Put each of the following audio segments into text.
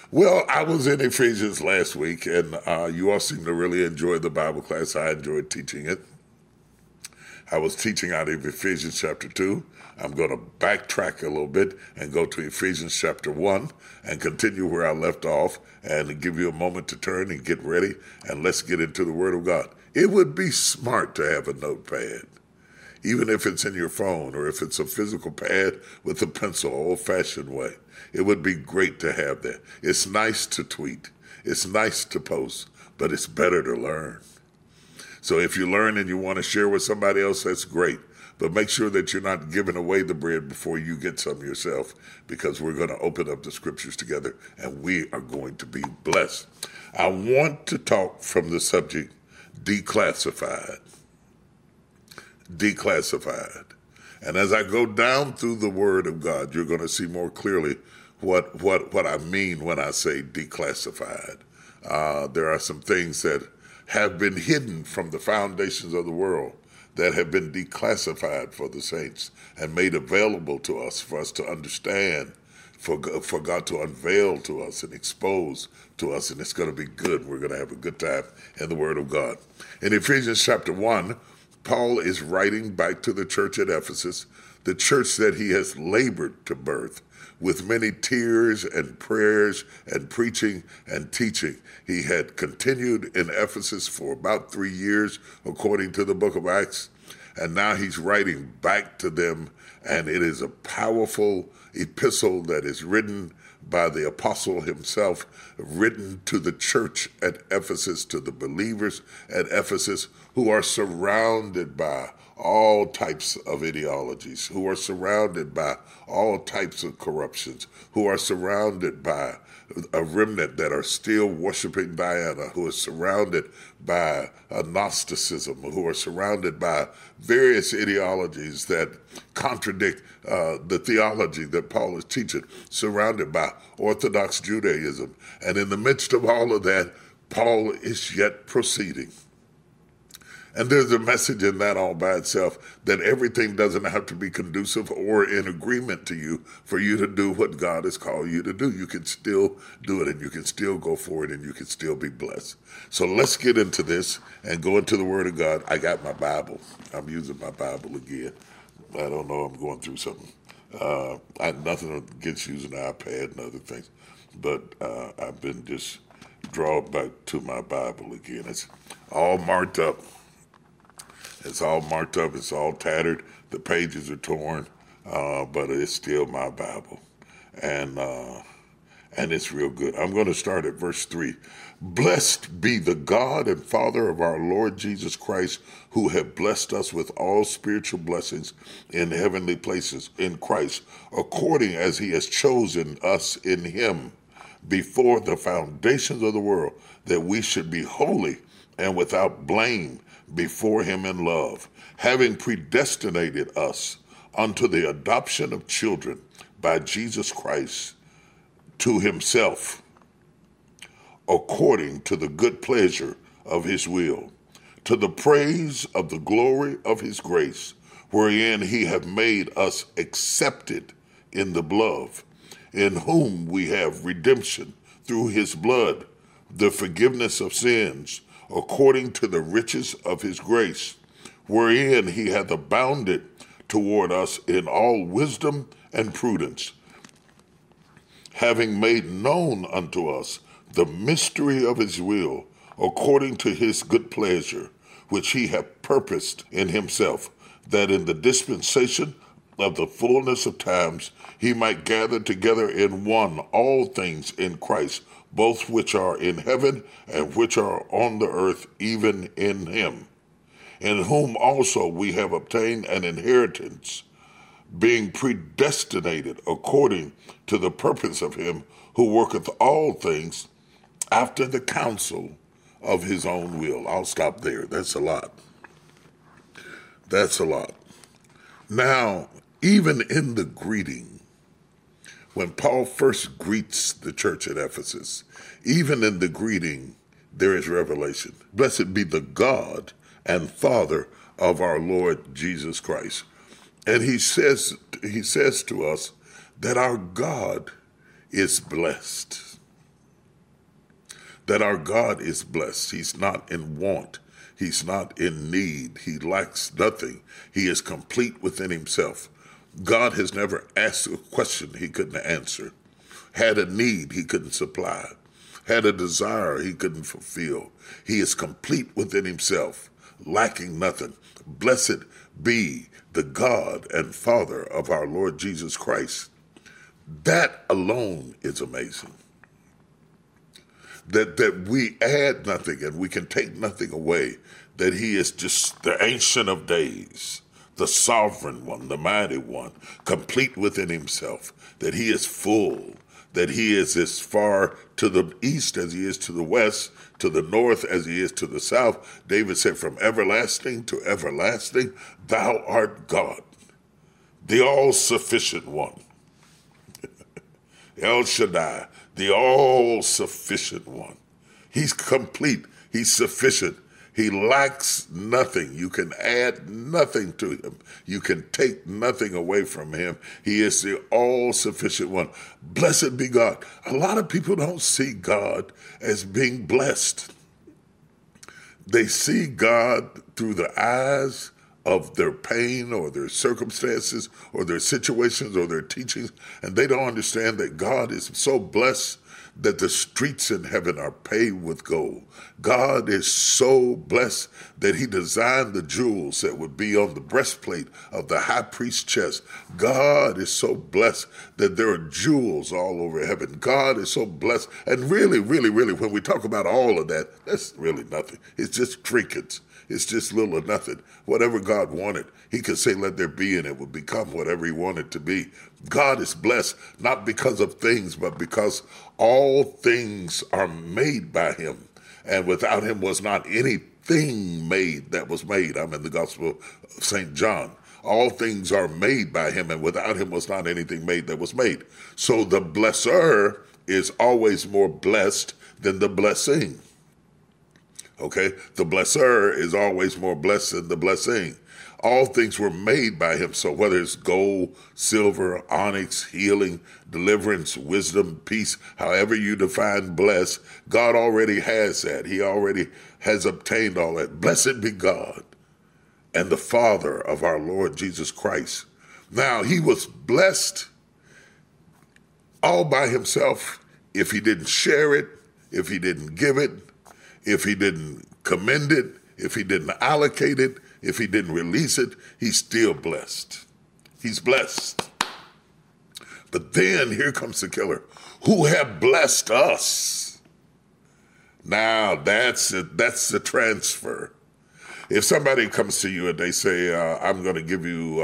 Well, I was in Ephesians last week, and you all seem to really enjoy the Bible class. I enjoyed teaching it. I was teaching out of Ephesians chapter 2. I'm going to backtrack a little bit and go to Ephesians chapter 1 and continue where I left off and give you a moment to turn and get ready, and let's get into the Word of God. It would be smart to have a notepad, even if it's in your phone or if it's a physical pad with a pencil, old-fashioned way. It would be great to have that. It's nice to tweet. It's nice to post, but it's better to learn. So if you learn and you want to share with somebody else, that's great. But make sure that you're not giving away the bread before you get some yourself, because we're going to open up the scriptures together and we are going to be blessed. I want to talk from the subject declassified. Declassified. And as I go down through the Word of God, you're going to see more clearly what I mean when I say declassified. There are some things that have been hidden from the foundations of the world that have been declassified for the saints and made available to us for us to understand, for God to unveil to us and expose to us, and it's going to be good. We're going to have a good time in the Word of God. In Ephesians chapter 1, Paul is writing back to the church at Ephesus, the church that he has labored to birth with many tears and prayers and preaching and teaching. He had continued in Ephesus for about 3 years, according to the book of Acts, and now he's writing back to them, and it is a powerful epistle that is written by the apostle himself, written to the church at Ephesus, to the believers at Ephesus, who are surrounded by all types of ideologies, who are surrounded by all types of corruptions, who are surrounded by a remnant that are still worshiping Diana, who are surrounded by Gnosticism, who are surrounded by various ideologies that contradict the theology that Paul is teaching, surrounded by Orthodox Judaism. And in the midst of all of that, Paul is yet proceeding. And there's a message in that all by itself, that everything doesn't have to be conducive or in agreement to you for you to do what God has called you to do. You can still do it, and you can still go for it, and you can still be blessed. So let's get into this and go into the Word of God. I got my Bible. I'm using my Bible again. I don't know, I'm going through something. I have nothing against using an iPad and other things, but I've been just drawn back to my Bible again. It's all marked up. It's all marked up. It's all tattered. The pages are torn, but it's still my Bible, and it's real good. I'm going to start at verse 3. Blessed be the God and Father of our Lord Jesus Christ, who have blessed us with all spiritual blessings in heavenly places in Christ, according as he has chosen us in him before the foundations of the world, that we should be holy and without blame before him in love, having predestinated us unto the adoption of children by Jesus Christ to himself, according to the good pleasure of his will, to the praise of the glory of his grace, wherein he hath made us accepted in the beloved, in whom we have redemption through his blood, the forgiveness of sins, according to the riches of his grace, wherein he hath abounded toward us in all wisdom and prudence, having made known unto us the mystery of his will, according to his good pleasure, which he hath purposed in himself, that in the dispensation of the fullness of times he might gather together in one all things in Christ, both which are in heaven and which are on the earth, even in him, in whom also we have obtained an inheritance, being predestinated according to the purpose of him who worketh all things after the counsel of his own will. I'll stop there. That's a lot. That's a lot. Now, even in the greeting, when Paul first greets the church at Ephesus, even in the greeting, there is revelation. Blessed be the God and Father of our Lord Jesus Christ. And he says to us that our God is blessed. that our God is blessed. He's not in want. He's not in need. He lacks nothing. He is complete within himself. God has never asked a question he couldn't answer, had a need he couldn't supply, had a desire he couldn't fulfill. He is complete within himself, lacking nothing. Blessed be the God and Father of our Lord Jesus Christ. That alone is amazing. That we add nothing and we can take nothing away. That he is just the Ancient of Days, the Sovereign One, the Mighty One, complete within himself. That he is full. That he is as far to the east as he is to the west, to the north as he is to the south. David said, from everlasting to everlasting, thou art God, the all-sufficient one. El Shaddai, the all-sufficient one. He's complete. He's sufficient. He lacks nothing. You can add nothing to him. You can take nothing away from him. He is the all-sufficient one. Blessed be God. A lot of people don't see God as being blessed. They see God through the eyes of their pain or their circumstances or their situations or their teachings, and they don't understand that God is so blessed that the streets in heaven are paved with gold. God is so blessed that he designed the jewels that would be on the breastplate of the high priest's chest. God is so blessed that there are jewels all over heaven. God is so blessed. And really, when we talk about all of that, that's really nothing. It's just trinkets. It's just little or nothing. Whatever God wanted, he could say, let there be, and it would become whatever he wanted to be. God is blessed, not because of things, but because all things are made by him. And without him was not anything made that was made. I'm in the Gospel of St. John. All things are made by him, and without him was not anything made that was made. So the blesser is always more blessed than the blessing. Okay? The blesser is always more blessed than the blessing. All things were made by him. So whether it's gold, silver, onyx, healing, deliverance, wisdom, peace, however you define bless, God already has that. He already has obtained all that. Blessed be God and the Father of our Lord Jesus Christ. Now, he was blessed all by himself if he didn't share it, if he didn't give it, if he didn't commend it, if he didn't allocate it, if he didn't release it, he's still blessed. He's blessed. But then here comes the killer, who have blessed us. Now that's the transfer. If somebody comes to you and they say, I'm going to give you,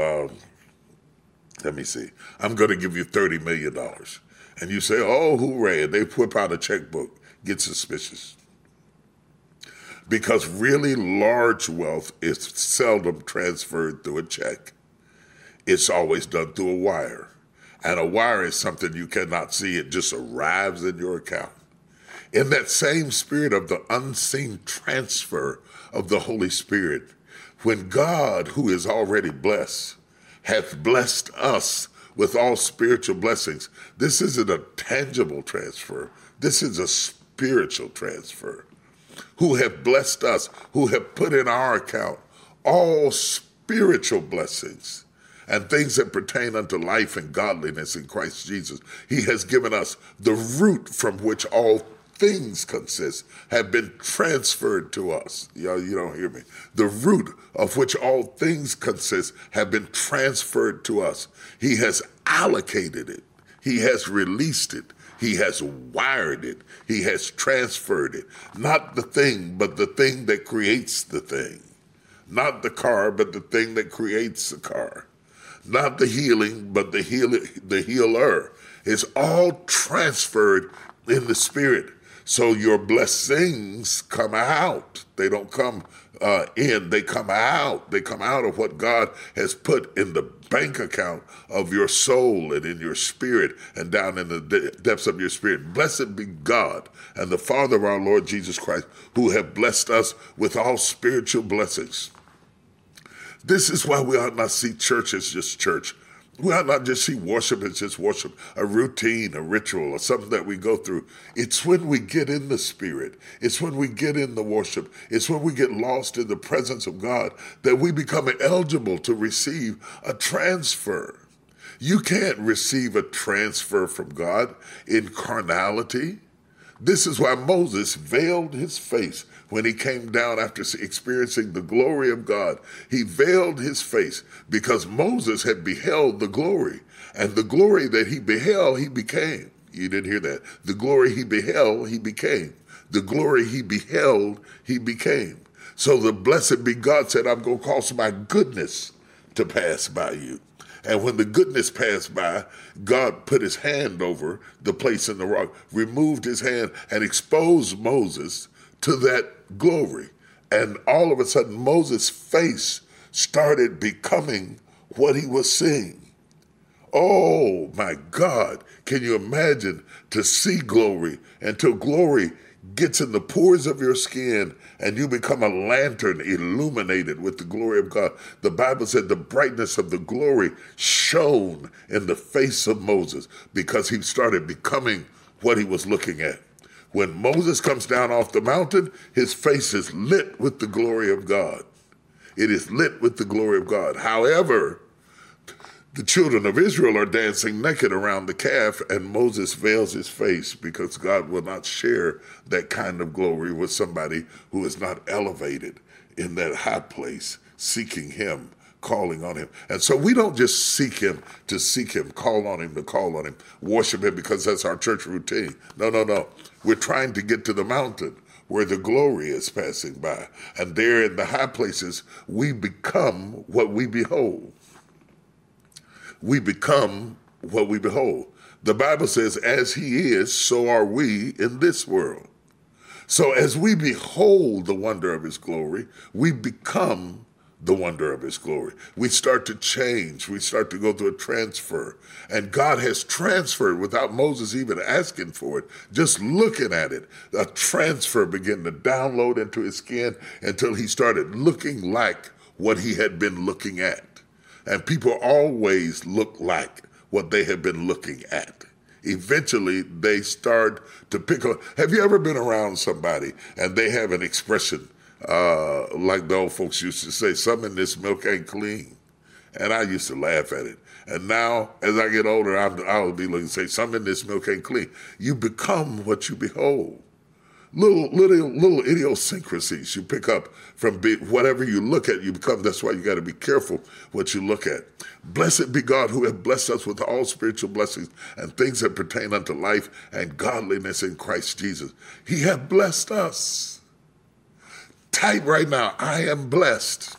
I'm going to give you $30 million. And you say, oh, hooray, and they whip out a checkbook, get suspicious. Because really large wealth is seldom transferred through a check. It's always done through a wire. And a wire is something you cannot see. It just arrives in your account. In that same spirit of the unseen transfer of the Holy Spirit, when God, who is already blessed, hath blessed us with all spiritual blessings, this isn't a tangible transfer. This is a spiritual transfer. Who have blessed us, who have put in our account all spiritual blessings and things that pertain unto life and godliness in Christ Jesus. He has given us the root from which all things consist, have been transferred to us. You don't hear me. The root of which all things consist have been transferred to us. He has allocated it. He has released it. He has wired it. He has transferred it. Not the thing, but the thing that creates the thing. Not the car, but the thing that creates the car. Not the healing, but the healer. It's all transferred in the Spirit. So your blessings come out. They don't come in. They come out. They come out of what God has put in the bank account of your soul and in your spirit and down in the depths of your spirit. Blessed be God and the Father of our Lord Jesus Christ, who have blessed us with all spiritual blessings. This is why we ought not see church as just church. We ought not just see worship as just worship, a routine, a ritual, or something that we go through. It's when we get in the Spirit. It's when we get in the worship. It's when we get lost in the presence of God that we become eligible to receive a transfer. You can't receive a transfer from God in carnality. This is why Moses veiled his face when he came down after experiencing the glory of God. He veiled his face because Moses had beheld the glory, and the glory that he beheld, he became. You didn't hear that. The glory he beheld, he became. The glory he beheld, he became. So the blessed be God said, I'm going to cause my goodness to pass by you. And when the goodness passed by, God put his hand over the place in the rock, removed his hand, and exposed Moses to that glory. And all of a sudden, Moses' face started becoming what he was seeing. Oh, my God. Can you imagine to see glory until glory gets in the pores of your skin and you become a lantern illuminated with the glory of God? The Bible said the brightness of the glory shone in the face of Moses because he started becoming what he was looking at. When Moses comes down off the mountain, his face is lit with the glory of God. It is lit with the glory of God. However, the children of Israel are dancing naked around the calf, and Moses veils his face because God will not share that kind of glory with somebody who is not elevated in that high place, seeking him, calling on him. And so we don't just seek him to seek him, call on him to call on him, worship him because that's our church routine. No. We're trying to get to the mountain where the glory is passing by. And there in the high places, we become what we behold. We become what we behold. The Bible says, as he is, so are we in this world. So as we behold the wonder of his glory, we become the wonder of his glory. We start to change. We start to go through a transfer. And God has transferred without Moses even asking for it. Just looking at it, a transfer began to download into his skin until he started looking like what he had been looking at. And people always look like what they have been looking at. Eventually, they start to pick up. Have you ever been around somebody and they have an expression like the old folks used to say, "Something in this milk ain't clean"? And I used to laugh at it. And now, as I get older, I'll be looking and say, "Something in this milk ain't clean." You become what you behold. Little idiosyncrasies you pick up from whatever you look at, you become. That's why you got to be careful what you look at. Blessed be God who hath blessed us with all spiritual blessings and things that pertain unto life and godliness in Christ Jesus. He hath blessed us. Type right now, I am blessed.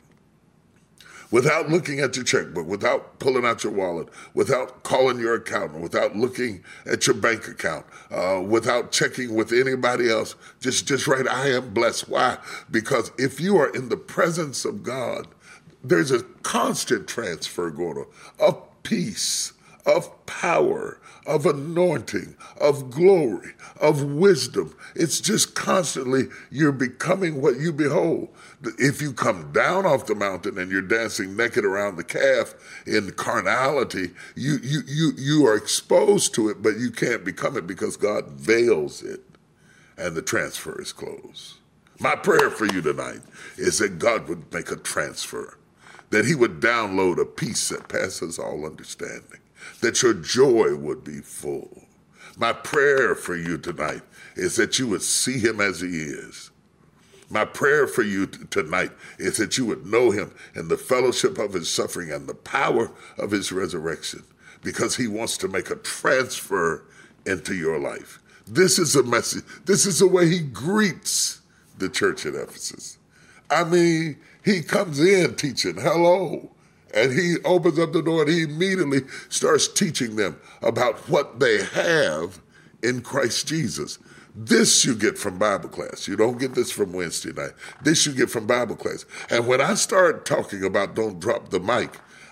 Without looking at your checkbook, without pulling out your wallet, without calling your accountant, without looking at your bank account, without checking with anybody else, just write, I am blessed. Why? Because if you are in the presence of God, there's a constant transfer going on of peace, of power, of anointing, of glory, of wisdom. It's just constantly, you're becoming what you behold. If you come down off the mountain and you're dancing naked around the calf in carnality, you are exposed to it, but you can't become it because God veils it and the transfer is closed. My prayer for you tonight is that God would make a transfer, that he would download a peace that passes all understanding, that your joy would be full. My prayer for you tonight is that you would see him as he is. My prayer for you tonight is that you would know him in the fellowship of his suffering and the power of his resurrection, because he wants to make a transfer into your life. This is a message. This is the way he greets the church at Ephesus. I mean, he comes in teaching, hello. And he opens up the door and he immediately starts teaching them about what they have in Christ Jesus. This you get from Bible class. You don't get this from Wednesday night. This you get from Bible class. And when I start talking about don't drop the mic,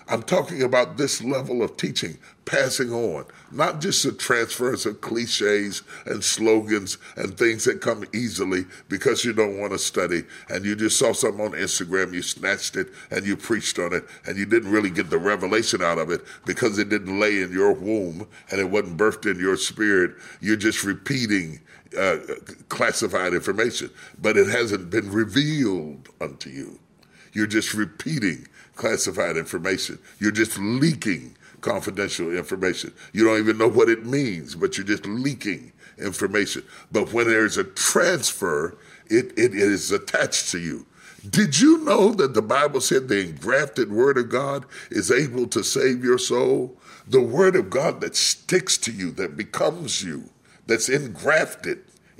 I'm talking about this level of teaching, passing on, not just the transfers of cliches and slogans and things that come easily because you don't want to study and you just saw something on Instagram, you snatched it and you preached on it and you didn't really get the revelation out of it because it didn't lay in your womb and it wasn't birthed in your spirit. You're just repeating classified information, but it hasn't been revealed unto you. You're just repeating classified information. You're just leaking confidential information. You don't even know what it means, but you're just leaking information. But when there's a transfer, it is attached to you. Did you know that the Bible said the engrafted word of God is able to save your soul? The word of God that sticks to you, that becomes you, that's engrafted,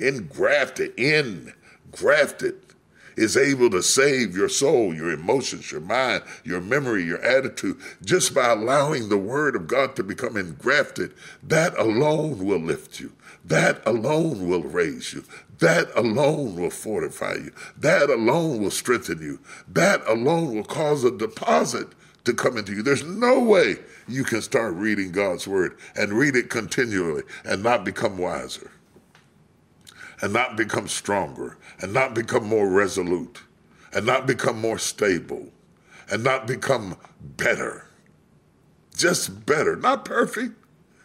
is able to save your soul, your emotions, your mind, your memory, your attitude, just by allowing the word of God to become engrafted. That alone will lift you. That alone will raise you. That alone will fortify you. That alone will strengthen you. That alone will cause a deposit to come into you. There's no way you can start reading God's word and read it continually and not become wiser, and not become stronger, and not become more resolute, and not become more stable, and not become better. Just better. Not perfect,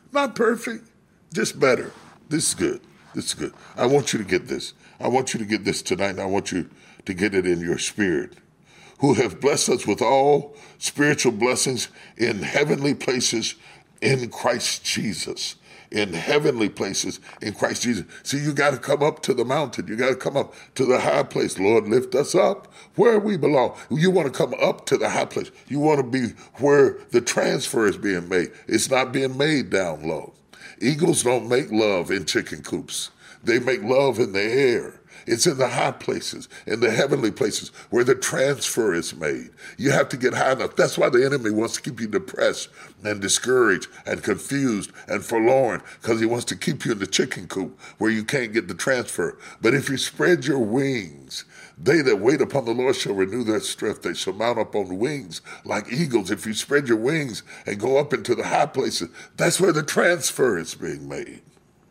just better. This is good. I want you to get this. I want you to get this tonight, and I want you to get it in your spirit. Who have blessed us with all spiritual blessings in heavenly places in Christ Jesus. In heavenly places in Christ Jesus. See, you got to come up to the mountain. You got to come up to the high place. Lord, lift us up where we belong. You want to come up to the high place. You want to be where the transfer is being made. It's not being made down low. Eagles don't make love in chicken coops. They make love in the air. It's in the high places, in the heavenly places, where the transfer is made. You have to get high enough. That's why the enemy wants to keep you depressed and discouraged and confused and forlorn, because he wants to keep you in the chicken coop where you can't get the transfer. But if you spread your wings, they that wait upon the Lord shall renew their strength. They shall mount up on wings like eagles. If you spread your wings and go up into the high places, that's where the transfer is being made.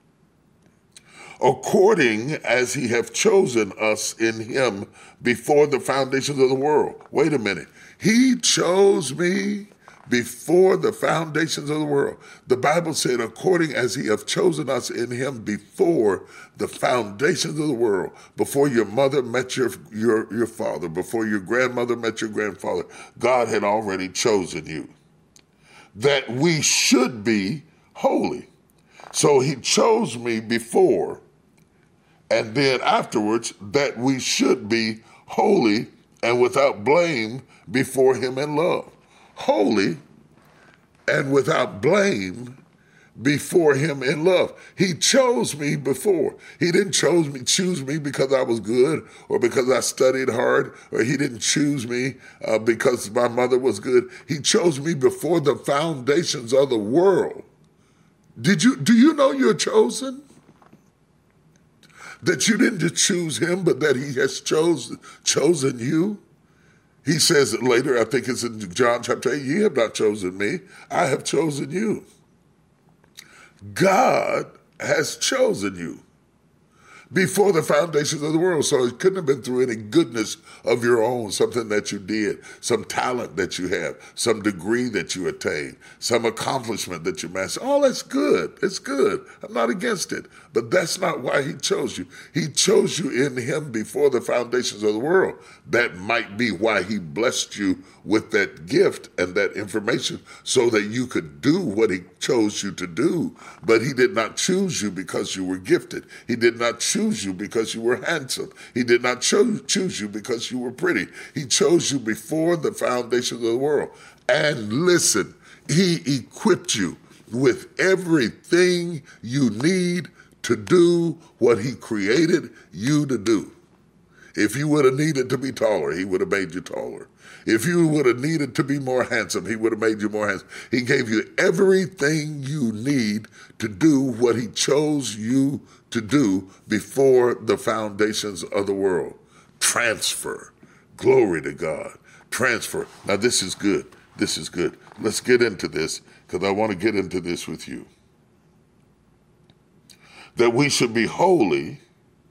According as he hath chosen us in him before the foundations of the world. Wait a minute. He chose me before the foundations of the world. The Bible said, according as he hath chosen us in him before the foundations of the world, before your mother met your father, before your grandmother met your grandfather, God had already chosen you, that we should be holy. So he chose me before, and then afterwards, that we should be holy and without blame before him in love. Holy and without blame before him in love. He chose me before. He didn't choose me because I was good or because I studied hard, or he didn't choose me because my mother was good. He chose me before the foundations of the world. Do you know you're chosen? That you didn't just choose him, but that he has chosen you. He says it later, I think it's in John chapter 8, ye have not chosen me, I have chosen you. God has chosen you before the foundations of the world. So it couldn't have been through any goodness of your own, something that you did, some talent that you have, some degree that you attained, some accomplishment that you mastered. All that's good. It's good. I'm not against it. But that's not why he chose you. He chose you in him before the foundations of the world. That might be why he blessed you with that gift and that information so that you could do what he chose you to do. But he did not choose you because you were gifted. He did not choose you because you were handsome. He did not choose you because you were pretty. He chose you before the foundations of the world. And listen, he equipped you with everything you need to do what he created you to do. If you would have needed to be taller, he would have made you taller. If you would have needed to be more handsome, he would have made you more handsome. He gave you everything you need to do what he chose you to do before the foundations of the world. Transfer. Glory to God. Transfer. Now this is good. This is good. Let's get into this because I want to get into this with you. That we should be holy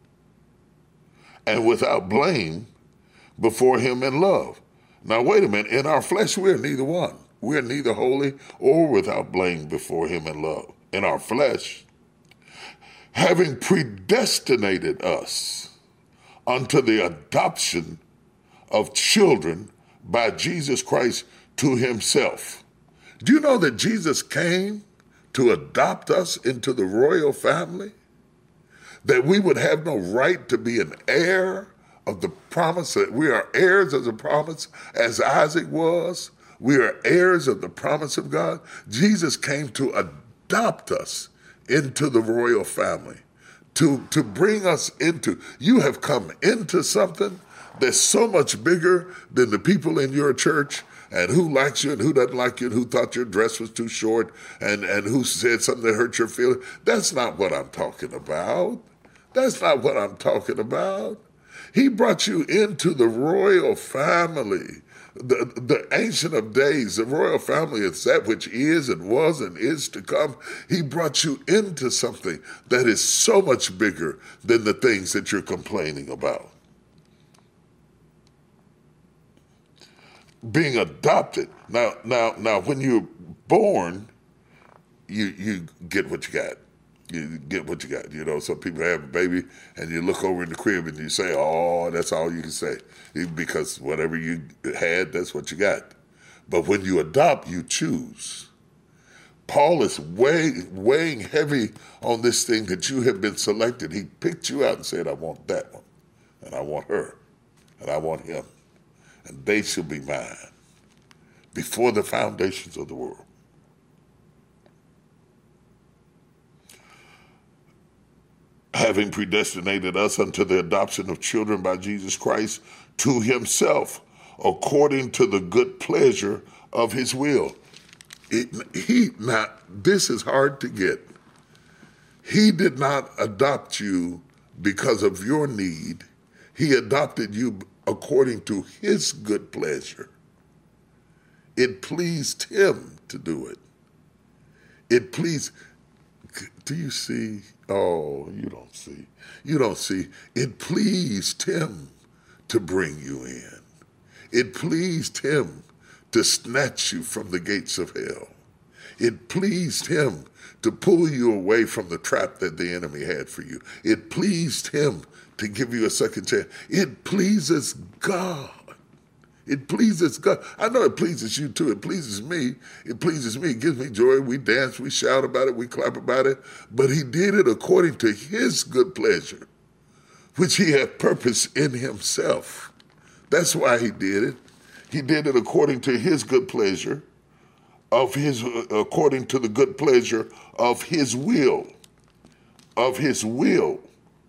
and without blame before him in love. Now, wait a minute. In our flesh, we're neither one. We're neither holy or without blame before him in love. In our flesh, having predestinated us unto the adoption of children by Jesus Christ to himself. Do you know that Jesus came to adopt us into the royal family? That we would have no right to be an heir of the promise, that we are heirs of the promise as Isaac was. We are heirs of the promise of God. Jesus came to adopt us into the royal family, to bring us into, you have come into something that's so much bigger than the people in your church and who likes you and who doesn't like you and who thought your dress was too short and who said something that hurt your feelings. That's not what I'm talking about. That's not what I'm talking about. He brought you into the royal family, the Ancient of Days. The royal family is that which is and was and is to come. He brought you into something that is so much bigger than the things that you're complaining about. Being adopted. Now, when you're born, you get what you got. You get what you got. You know, some people have a baby and you look over in the crib and you say, oh, that's all you can say. Because whatever you had, that's what you got. But when you adopt, you choose. Paul is weighing heavy on this thing that you have been selected. He picked you out and said, I want that one, and I want her, and I want him, and they shall be mine before the foundations of the world. Having predestinated us unto the adoption of children by Jesus Christ to himself, according to the good pleasure of his will. Now, this is hard to get. He did not adopt you because of your need. He adopted you according to his good pleasure. It pleased him to do it. It pleased, do you see? Oh, you don't see. You don't see. It pleased him to bring you in. It pleased him to snatch you from the gates of hell. It pleased him to pull you away from the trap that the enemy had for you. It pleased him to give you a second chance. It pleases God. It pleases God. I know it pleases you too. It pleases me. It pleases me. It gives me joy. We dance, we shout about it, we clap about it. But he did it according to his good pleasure, which he had purpose in himself. That's why he did it. He did it according to his good pleasure, according to the good pleasure of his will, of his will,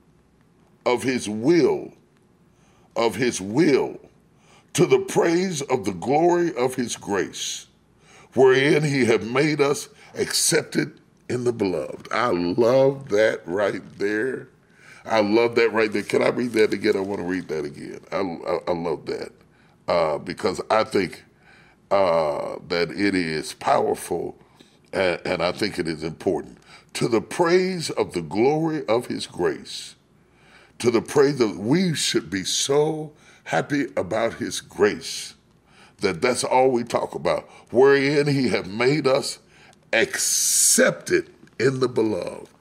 of his will, of his will, to the praise of the glory of his grace, wherein he hath made us accepted in the beloved. I love that right there. I love that right there. Can I read that again? I want to read that again. I love that because I think that it is powerful and I think it is important. To the praise of the glory of his grace, to the praise of, we should be so happy about his grace that that's all we talk about, wherein he hath made us accepted in the beloved.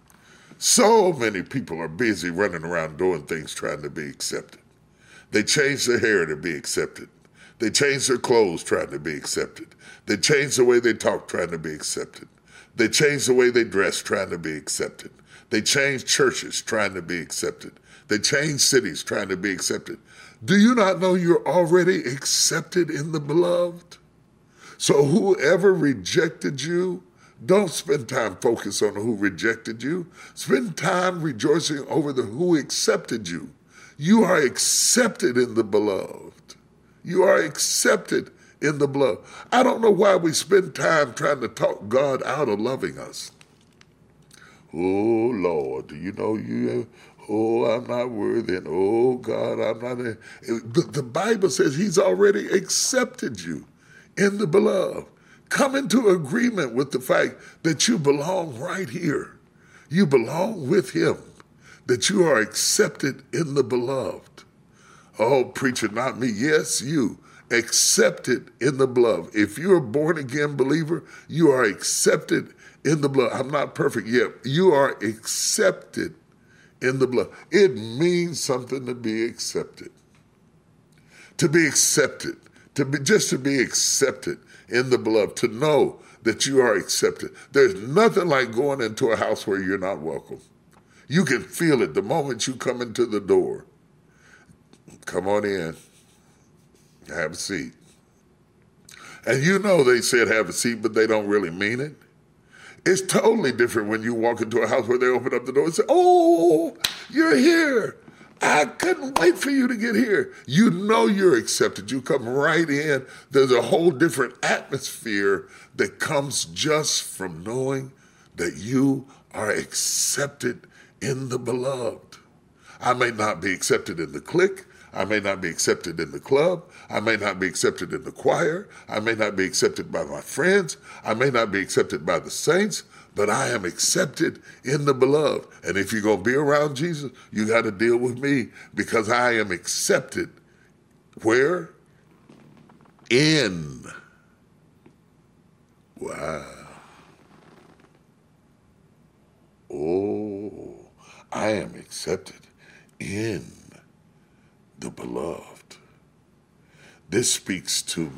So many people are busy running around doing things trying to be accepted. They change their hair to be accepted. They change their clothes trying to be accepted. They change the way they talk trying to be accepted. They change the way they dress trying to be accepted. They change churches trying to be accepted. They change cities trying to be accepted. Do you not know you're already accepted in the beloved? So whoever rejected you, don't spend time focused on who rejected you. Spend time rejoicing over the who accepted you. You are accepted in the beloved. You are accepted in the beloved. I don't know why we spend time trying to talk God out of loving us. Oh, Lord, do you know you... Oh, I'm not worthy, and oh, God, I'm not... The Bible says he's already accepted you in the beloved. Come into agreement with the fact that you belong right here. You belong with him, that you are accepted in the beloved. Oh, preacher, not me. Yes, you. Accepted in the beloved. If you're a born-again believer, you are accepted in the beloved. I'm not perfect yet. You are accepted in the beloved. It means something to be accepted. To be accepted. Just to be accepted in the beloved. To know that you are accepted. There's nothing like going into a house where you're not welcome. You can feel it the moment you come into the door. Come on in. Have a seat. And you know they said have a seat, but they don't really mean it. It's totally different when you walk into a house where they open up the door and say, oh, you're here. I couldn't wait for you to get here. You know you're accepted. You come right in. There's a whole different atmosphere that comes just from knowing that you are accepted in the beloved. I may not be accepted in the clique. I may not be accepted in the club. I may not be accepted in the choir. I may not be accepted by my friends. I may not be accepted by the saints, but I am accepted in the beloved. And if you're going to be around Jesus, you got to deal with me because I am accepted. Where? In. Wow. Oh, I am accepted in the beloved. This speaks to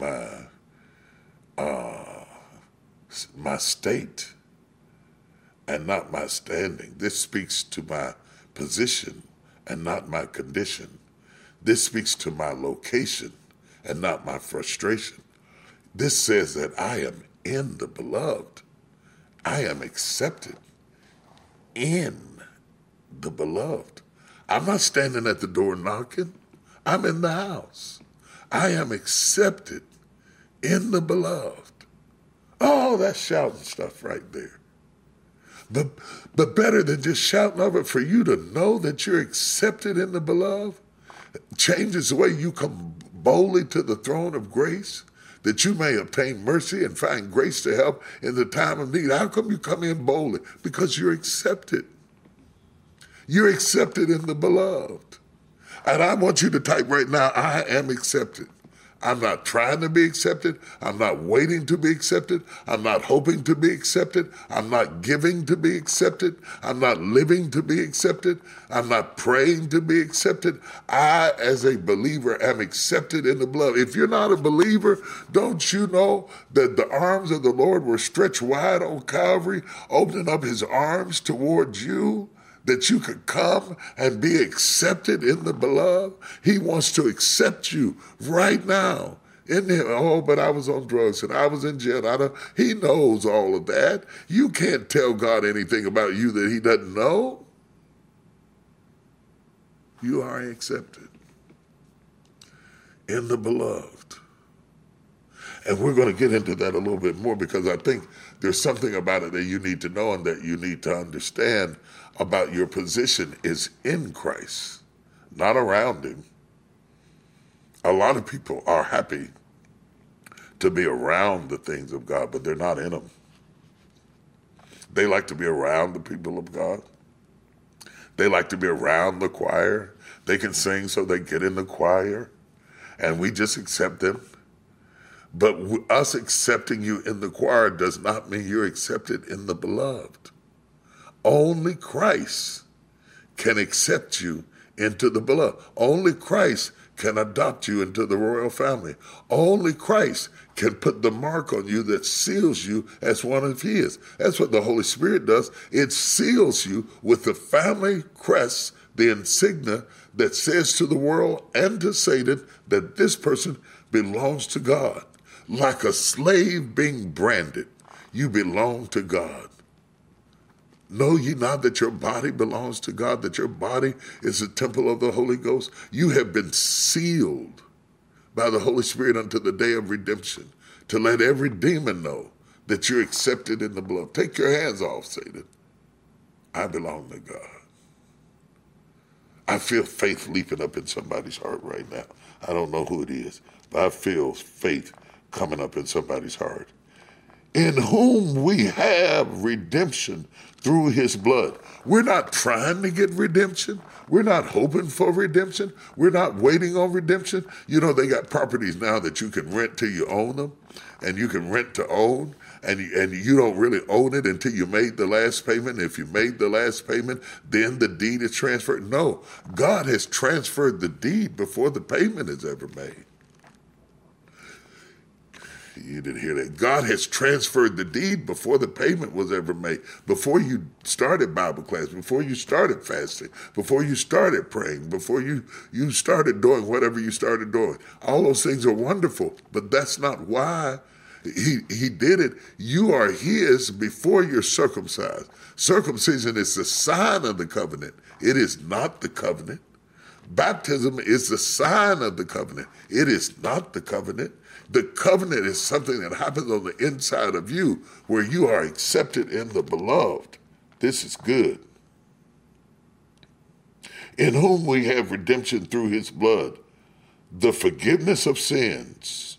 my state and not my standing. This speaks to my position and not my condition. This speaks to my location and not my frustration. This says that I am in the beloved. I am accepted in the beloved. I'm not standing at the door knocking. I'm in the house. I am accepted in the beloved. Oh, that's shouting stuff right there. But better than just shouting of it, for you to know that you're accepted in the beloved changes the way you come boldly to the throne of grace, that you may obtain mercy and find grace to help in the time of need. How come you come in boldly? Because you're accepted. You're accepted in the beloved. And I want you to type right now, I am accepted. I'm not trying to be accepted. I'm not waiting to be accepted. I'm not hoping to be accepted. I'm not giving to be accepted. I'm not living to be accepted. I'm not praying to be accepted. I, as a believer, am accepted in the beloved. If you're not a believer, don't you know that the arms of the Lord were stretched wide on Calvary, opening up his arms towards you? That you could come and be accepted in the beloved. He wants to accept you right now. In him. Oh, but I was on drugs and I was in jail. He knows all of that. You can't tell God anything about you that he doesn't know. You are accepted in the beloved. And we're going to get into that a little bit more because I think there's something about it that you need to know and that you need to understand about your position is in Christ, not around him. A lot of people are happy to be around the things of God, but they're not in them. They like to be around the people of God. They like to be around the choir. They can sing, so they get in the choir, and we just accept them. But us accepting you in the choir does not mean you're accepted in the beloved. Only Christ can accept you into the beloved. Only Christ can adopt you into the royal family. Only Christ can put the mark on you that seals you as one of his. That's what the Holy Spirit does. It seals you with the family crest, the insignia that says to the world and to Satan that this person belongs to God. Like a slave being branded, you belong to God. Know ye not that your body belongs to God, that your body is the temple of the Holy Ghost? You have been sealed by the Holy Spirit unto the day of redemption, to let every demon know that you're accepted in the beloved. Take your hands off, Satan. I belong to God. I feel faith leaping up in somebody's heart right now. I don't know who it is, but I feel faith coming up in somebody's heart. In whom we have redemption through his blood. We're not trying to get redemption. We're not hoping for redemption. We're not waiting on redemption. You know, they got properties now that you can rent till you own them, and you can rent to own, and you don't really own it until you made the last payment. If you made the last payment, then the deed is transferred. No, God has transferred the deed before the payment is ever made. You didn't hear that. God has transferred the deed before the payment was ever made, before you started Bible class, before you started fasting, before you started praying, before you started doing whatever you started doing. All those things are wonderful, but that's not why he did it. You are his before you're circumcised. Circumcision is the sign of the covenant. It is not the covenant. Baptism is the sign of the covenant. It is not the covenant. The covenant is something that happens on the inside of you where you are accepted in the beloved. This is good. In whom we have redemption through his blood, the forgiveness of sins,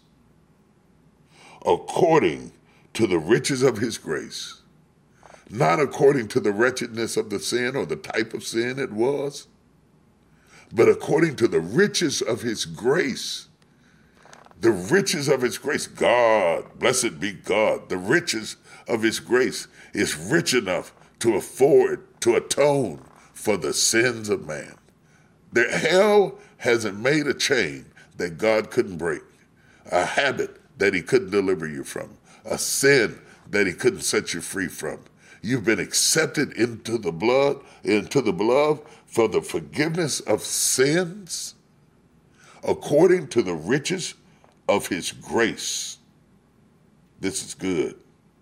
according to the riches of his grace, not according to the wretchedness of the sin or the type of sin it was, but according to the riches of his grace. The riches of his grace. God, blessed be God. The riches of his grace is rich enough to afford, to atone for the sins of man. The hell hasn't made a chain that God couldn't break, a habit that he couldn't deliver you from, a sin that he couldn't set you free from. You've been accepted into the beloved for the forgiveness of sins according to the riches of his grace. This is good.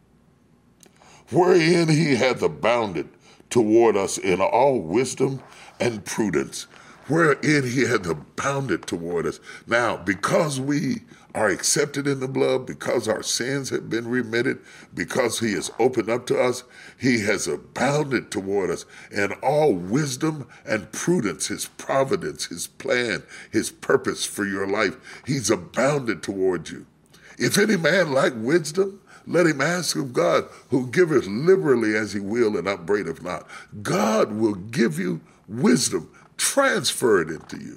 Wherein he hath abounded toward us in all wisdom and prudence. Wherein he hath abounded toward us. Now, because we are accepted in the blood, because our sins have been remitted, because he has opened up to us, he has abounded toward us in all wisdom and prudence, his providence, his plan, his purpose for your life. He's abounded toward you. If any man lack wisdom, let him ask of God, who giveth liberally as he will and upbraideth not. God will give you wisdom, transfer it into you.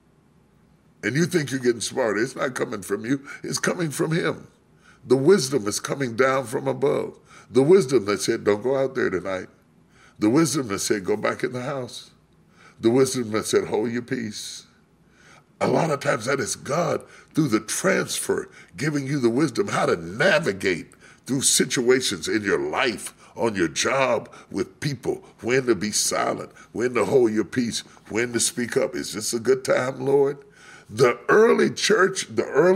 And you think you're getting smarter. It's not coming from you. It's coming from him. The wisdom is coming down from above. The wisdom that said, don't go out there tonight. The wisdom that said, go back in the house. The wisdom that said, hold your peace. A lot of times that is God through the transfer, giving you the wisdom how to navigate through situations in your life, on your job, with people, when to be silent, when to hold your peace, when to speak up. Is this a good time, Lord? The early church,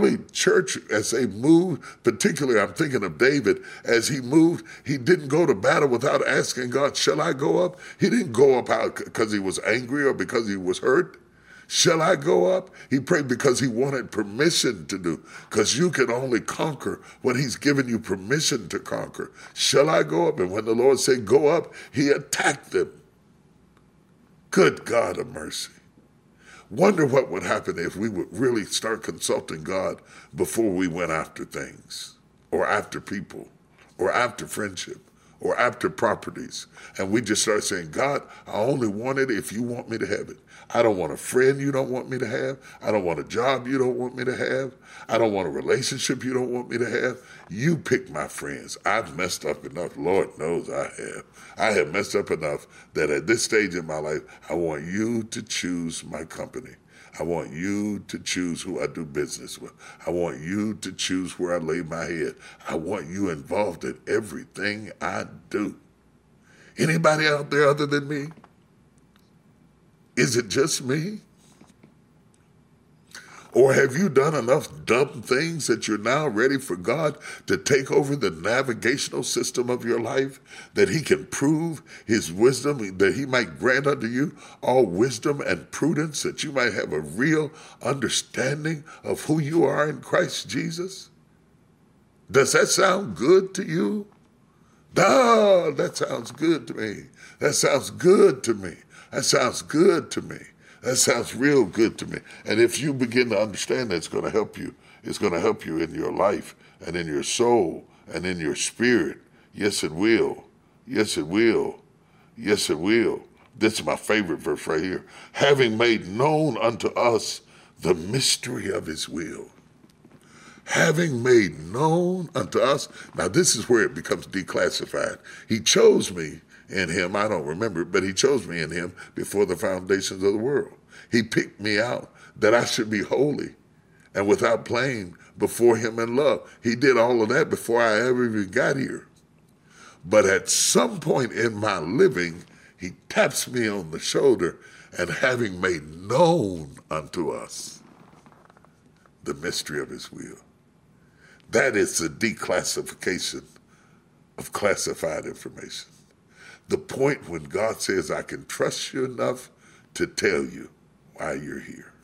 as they moved, particularly I'm thinking of David, as he moved, he didn't go to battle without asking God, shall I go up? He didn't go up out because he was angry or because he was hurt. Shall I go up? He prayed because he wanted permission to do, because you can only conquer what he's given you permission to conquer. Shall I go up? And when the Lord said go up, he attacked them. Good God of mercy. Wonder what would happen if we would really start consulting God before we went after things, or after people, or after friendship, or after properties. And we just start saying, God, I only want it if you want me to have it. I don't want a friend you don't want me to have. I don't want a job you don't want me to have. I don't want a relationship you don't want me to have. You pick my friends. I've messed up enough. Lord knows I have. I have messed up enough that at this stage in my life, I want you to choose my company. I want you to choose who I do business with. I want you to choose where I lay my head. I want you involved in everything I do. Anybody out there other than me? Is it just me? Or have you done enough dumb things that you're now ready for God to take over the navigational system of your life, that he can prove his wisdom, that he might grant unto you all wisdom and prudence, that you might have a real understanding of who you are in Christ Jesus? Does that sound good to you? No, that sounds good to me. That sounds good to me. That sounds good to me. That sounds real good to me. And if you begin to understand that, it's going to help you. It's going to help you in your life and in your soul and in your spirit. Yes, it will. Yes, it will. Yes, it will. This is my favorite verse right here. Having made known unto us the mystery of his will. Having made known unto us. Now, this is where it becomes declassified. He chose me in him. I don't remember it, but he chose me in him before the foundations of the world. He picked me out that I should be holy and without blame before him in love. He did all of that before I ever even got here. But at some point in my living, he taps me on the shoulder, and having made known unto us the mystery of his will. That is the declassification of classified information. The point when God says, I can trust you enough to tell you why you're here.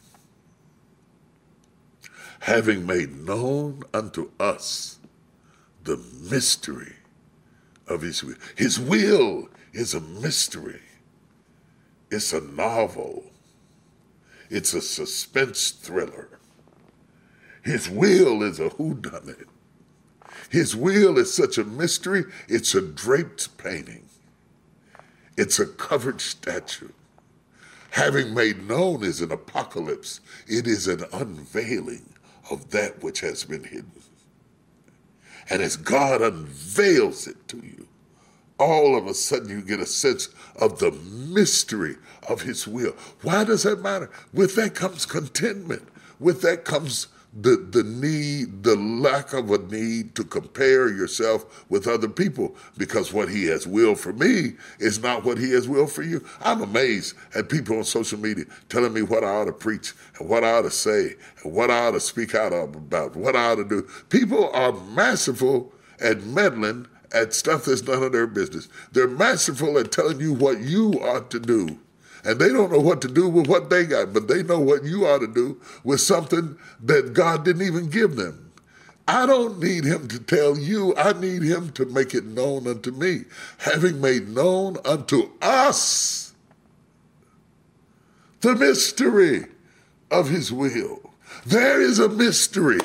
Having made known unto us the mystery of his will. His will is a mystery. It's a novel. It's a suspense thriller. His will is a whodunit. His will is such a mystery, it's a draped painting. It's a covered statue. Having made known is an apocalypse. It is an unveiling of that which has been hidden. And as God unveils it to you, all of a sudden you get a sense of the mystery of his will. Why does that matter? With that comes contentment. With that comes the need, the lack of a need to compare yourself with other people, because what he has willed for me is not what he has willed for you. I'm amazed at people on social media telling me what I ought to preach and what I ought to say and what I ought to speak out about, what I ought to do. People are masterful at meddling at stuff that's none of their business. They're masterful at telling you what you ought to do. And they don't know what to do with what they got, but they know what you ought to do with something that God didn't even give them. I don't need him to tell you. I need him to make it known unto me. Having made known unto us the mystery of his will. There is a mystery.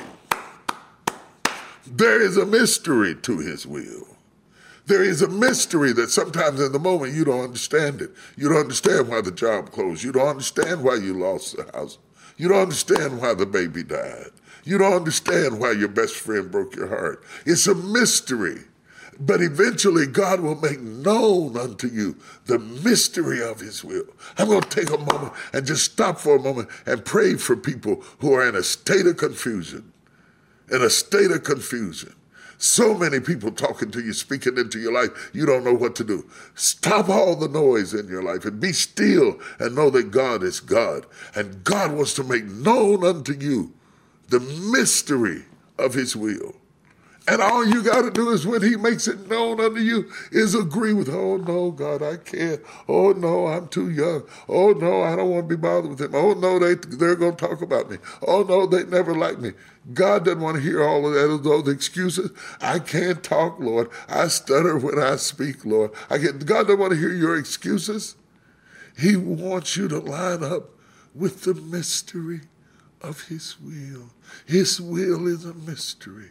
There is a mystery to his will. There is a mystery that sometimes in the moment you don't understand it. You don't understand why the job closed. You don't understand why you lost the house. You don't understand why the baby died. You don't understand why your best friend broke your heart. It's a mystery. But eventually God will make known unto you the mystery of his will. I'm going to take a moment and just stop for a moment and pray for people who are in a state of confusion. In a state of confusion. So many people talking to you, speaking into your life, you don't know what to do. Stop all the noise in your life and be still and know that God is God. And God wants to make known unto you the mystery of his will. And all you got to do is when he makes it known unto you is agree with, oh, no, God, I can't. Oh, no, I'm too young. Oh, no, I don't want to be bothered with him. Oh, no, they're going to talk about me. Oh, no, they never liked me. God doesn't want to hear all of that, those excuses. I can't talk, Lord. I stutter when I speak, Lord. God doesn't want to hear your excuses. He wants you to line up with the mystery of his will. His will is a mystery.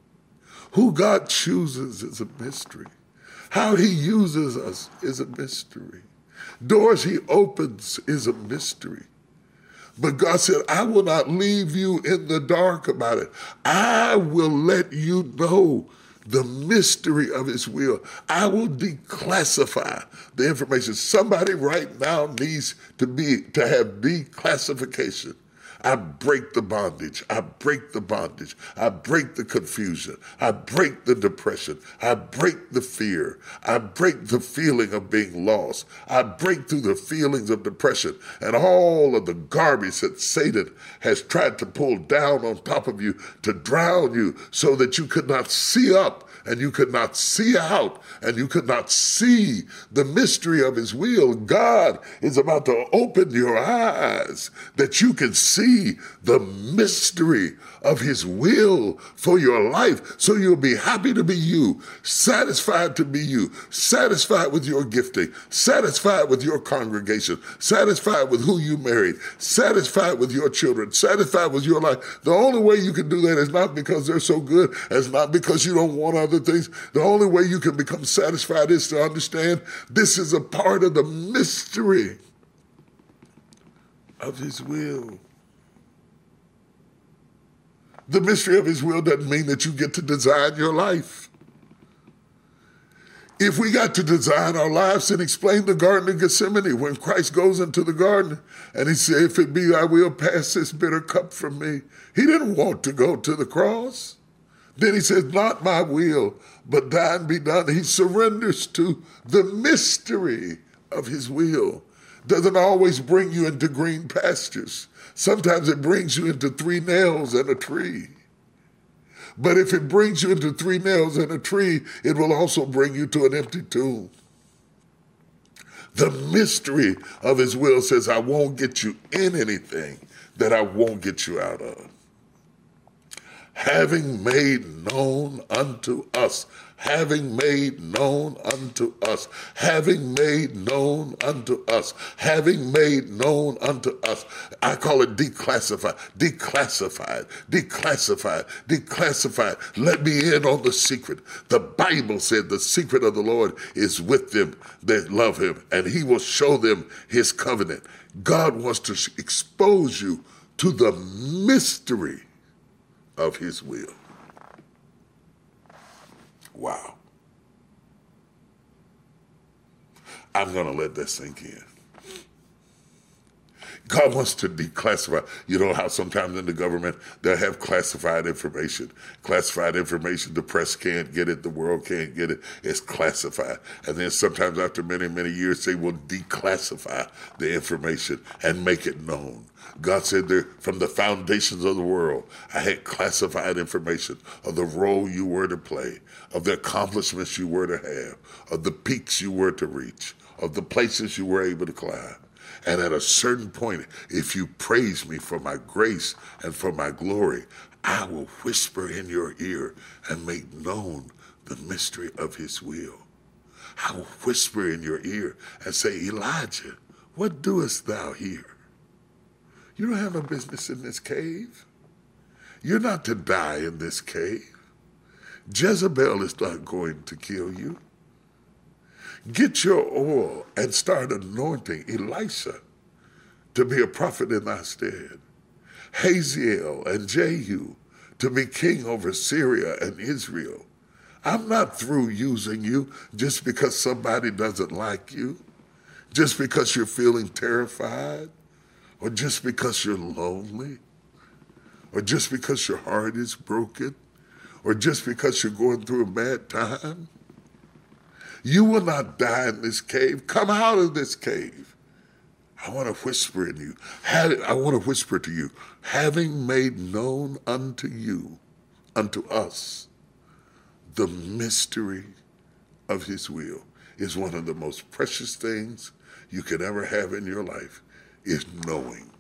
Who God chooses is a mystery. How he uses us is a mystery. Doors he opens is a mystery. But God said, I will not leave you in the dark about it. I will let you know the mystery of his will. I will declassify the information. Somebody right now needs to have declassification. I break the bondage. I break the bondage. I break the confusion. I break the depression. I break the fear. I break the feeling of being lost. I break through the feelings of depression and all of the garbage that Satan has tried to pull down on top of you to drown you so that you could not see up and you could not see out and you could not see the mystery of his will. God is about to open your eyes that you can see see the mystery of his will for your life, so you'll be happy to be you, satisfied to be you, satisfied with your gifting, satisfied with your congregation, satisfied with who you married, satisfied with your children, satisfied with your life. The only way you can do that is not because they're so good, it's not because you don't want other things. The only way you can become satisfied is to understand this is a part of the mystery of his will. The mystery of his will doesn't mean that you get to design your life. If we got to design our lives and explain the Garden of Gethsemane, when Christ goes into the garden and he said, if it be thy will, pass this bitter cup from me. He didn't want to go to the cross. Then he says, not my will, but thine be done. He surrenders to the mystery of his will. Doesn't always bring you into green pastures. Sometimes it brings you into 3 nails and a tree. But if it brings you into 3 nails and a tree, it will also bring you to an empty tomb. The mystery of his will says, I won't get you in anything that I won't get you out of. Having made known unto us, having made known unto us, having made known unto us, having made known unto us. I call it declassified, declassified, declassified, declassified. Let me in on the secret. The Bible said the secret of the Lord is with them that love him, and he will show them his covenant. God wants to expose you to the mystery of his will. Wow. I'm going to let that sink in. God wants to declassify. You know how sometimes in the government they'll have classified information. Classified information, the press can't get it, the world can't get it. It's classified. And then sometimes after many, many years, they will declassify the information and make it known. God said there, from the foundations of the world, I had classified information of the role you were to play, of the accomplishments you were to have, of the peaks you were to reach, of the places you were able to climb. And at a certain point, if you praise me for my grace and for my glory, I will whisper in your ear and make known the mystery of his will. I will whisper in your ear and say, Elijah, what doest thou here? You don't have no business in this cave. You're not to die in this cave. Jezebel is not going to kill you. Get your oil and start anointing Elisha to be a prophet in thy stead. Hazael and Jehu to be king over Syria and Israel. I'm not through using you just because somebody doesn't like you, just because you're feeling terrified, or just because you're lonely, or just because your heart is broken, or just because you're going through a bad time. You will not die in this cave. Come out of this cave. I want to whisper in you. I want to whisper to you, having made known unto you, unto us, the mystery of his will is one of the most precious things you could ever have in your life, is knowing.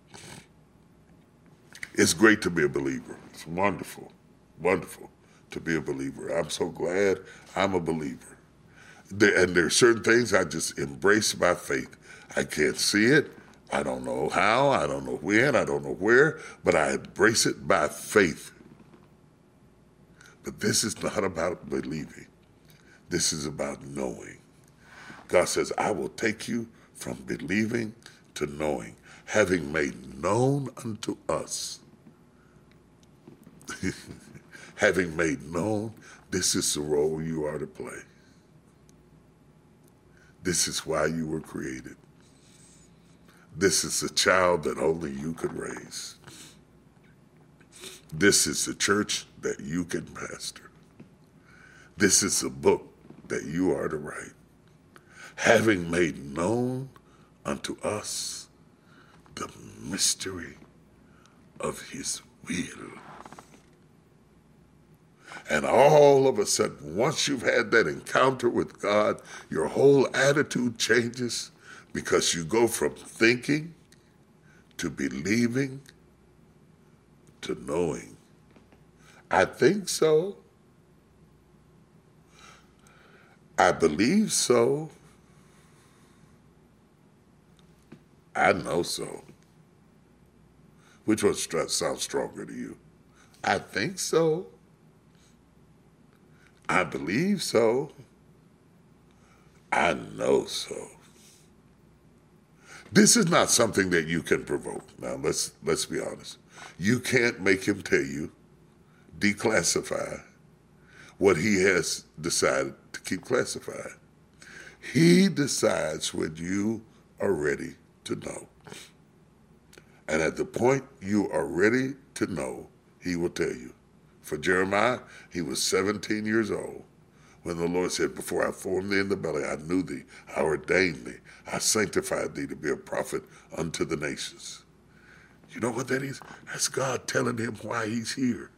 It's great to be a believer. It's wonderful, wonderful to be a believer. I'm so glad I'm a believer. And there are certain things I just embrace by faith. I can't see it. I don't know how. I don't know when. I don't know where. But I embrace it by faith. But this is not about believing. This is about knowing. God says, I will take you from believing to knowing, having made known unto us. Having made known, this is the role you are to play. This is why you were created. This is a child that only you could raise. This is the church that you can pastor. This is a book that you are to write. Having made known unto us the mystery of his will. And all of a sudden, once you've had that encounter with God, your whole attitude changes, because you go from thinking to believing to knowing. I think so. I believe so. I know so. Which one sounds stronger to you? I think so. I believe so. I know so. This is not something that you can provoke. Now, let's be honest. You can't make him tell you, declassify what he has decided to keep classified. He decides when you are ready to know. And at the point you are ready to know, he will tell you. For Jeremiah, he was 17 years old when the Lord said, before I formed thee in the belly, I knew thee, I ordained thee, I sanctified thee to be a prophet unto the nations. You know what that is? That's God telling him why he's here.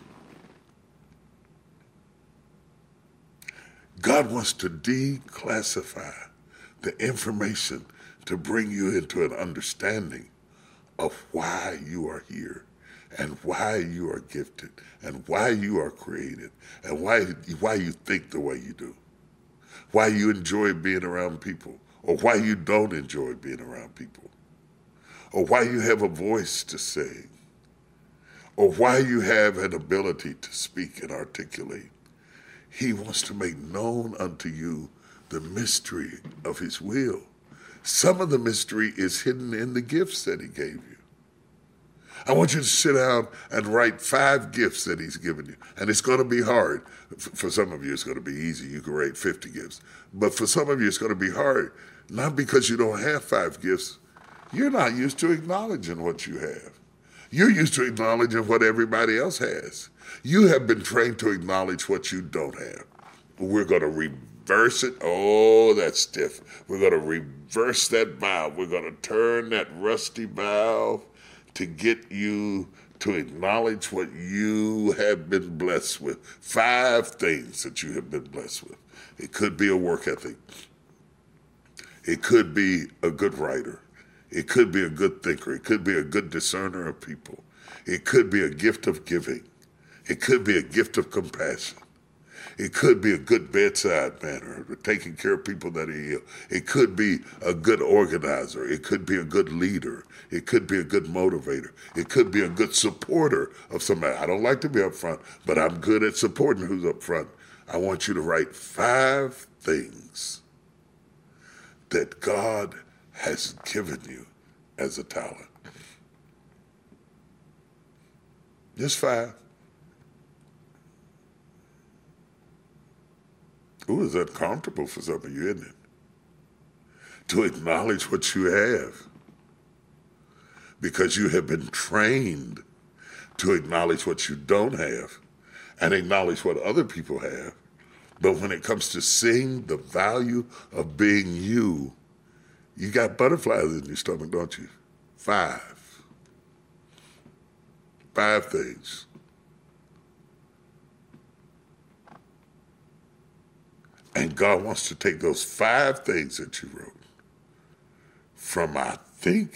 God wants to declassify the information to bring you into an understanding of why you are here and why you are gifted and why you are created and why you think the way you do, why you enjoy being around people or why you don't enjoy being around people, or why you have a voice to sing, or why you have an ability to speak and articulate. He wants to make known unto you the mystery of his will. Some of the mystery is hidden in the gifts that he gave you. I want you to sit down and write 5 gifts that he's given you. And it's going to be hard. For some of you, it's going to be easy. You can write 50 gifts. But for some of you, it's going to be hard. Not because you don't have 5 gifts. You're not used to acknowledging what you have. You're used to acknowledging what everybody else has. You have been trained to acknowledge what you don't have. We're going to reverse it. Oh, that's stiff. We're going to reverse that valve. We're going to turn that rusty valve to get you to acknowledge what you have been blessed with. 5 things that you have been blessed with. It could be a work ethic. It could be a good writer. It could be a good thinker. It could be a good discerner of people. It could be a gift of giving. It could be a gift of compassion. It could be a good bedside manner, taking care of people that are ill. It could be a good organizer. It could be a good leader. It could be a good motivator. It could be a good supporter of somebody. I don't like to be up front, but I'm good at supporting who's up front. I want you to write 5 things that God has given you as a talent. Just 5. Ooh, is that comfortable for some of you, isn't it? To acknowledge what you have. Because you have been trained to acknowledge what you don't have and acknowledge what other people have. But when it comes to seeing the value of being you, you got butterflies in your stomach, don't you? 5. 5 things. And God wants to take those 5 things that you wrote from I think.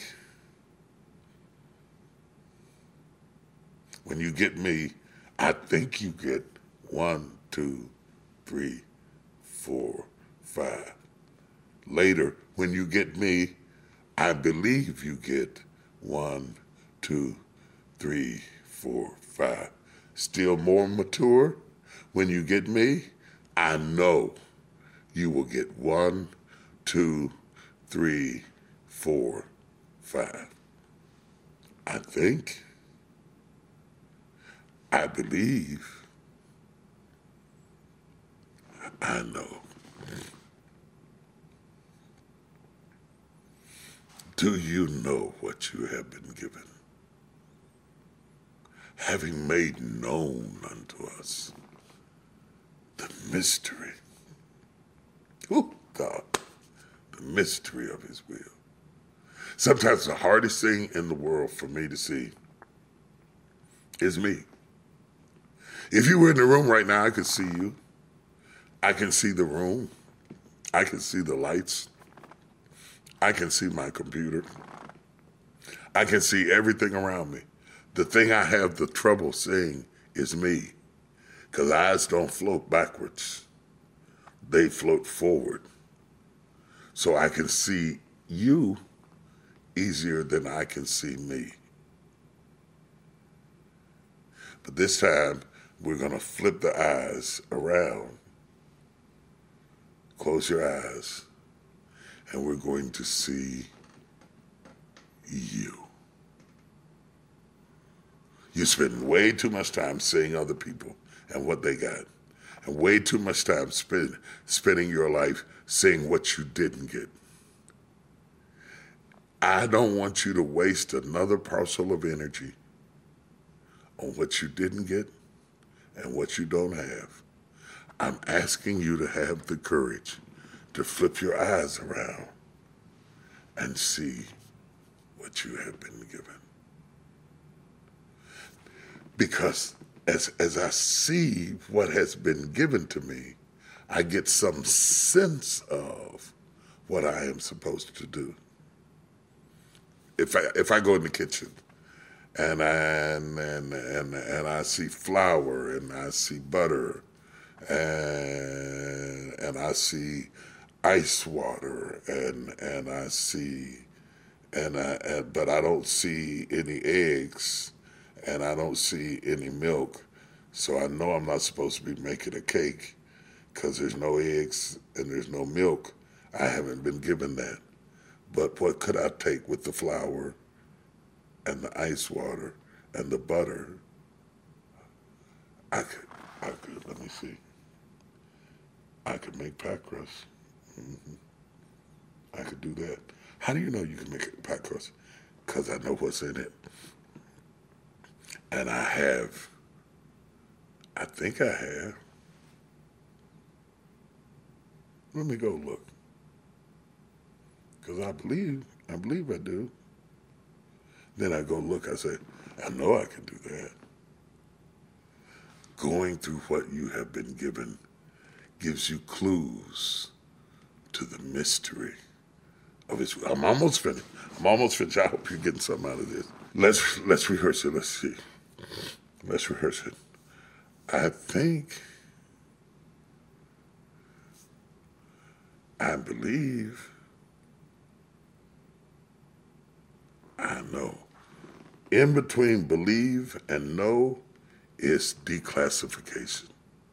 When you get me, I think you get 1, 2, 3, 4, 5. Later, when you get me, I believe you get 1, 2, 3, 4, 5. Still more mature, when you get me, I know you will get 1, 2, 3, 4, 5. I think, I believe, I know. Do you know what you have been given? Having made known unto us the mystery. Oh, God, the mystery of his will. Sometimes the hardest thing in the world for me to see is me. If you were in the room right now, I could see you. I can see the room. I can see the lights. I can see my computer. I can see everything around me. The thing I have the trouble seeing is me, because eyes don't float backwards. They float forward. So I can see you easier than I can see me. But this time, we're going to flip the eyes around. Close your eyes, and we're going to see you. You spend way too much time seeing other people and what they got, and way too much time spending your life seeing what you didn't get. I don't want you to waste another parcel of energy on what you didn't get and what you don't have. I'm asking you to have the courage to flip your eyes around and see what you have been given. Because as I see what has been given to me, I get some sense of what I am supposed to do. If I go in the kitchen and I see flour and I see butter and I see ice water and I see but I don't see any eggs and I don't see any milk, so I know I'm not supposed to be making a cake because there's no eggs and there's no milk. I haven't been given that. But what could I take with the flour and the ice water and the butter? I could, let me see. I could make pie crust. I could do that. How do you know you can make a pie crust? Because I know what's in it. And I think I have. Let me go look. Because I believe I do. Then I go look, I say, I know I can do that. Going through what you have been given gives you clues to the mystery of His. I'm almost finished. I hope you're getting something out of this. Let's rehearse it. Let's see. Let's rehearse it. I think, I believe, I know. In between believe and know is declassification.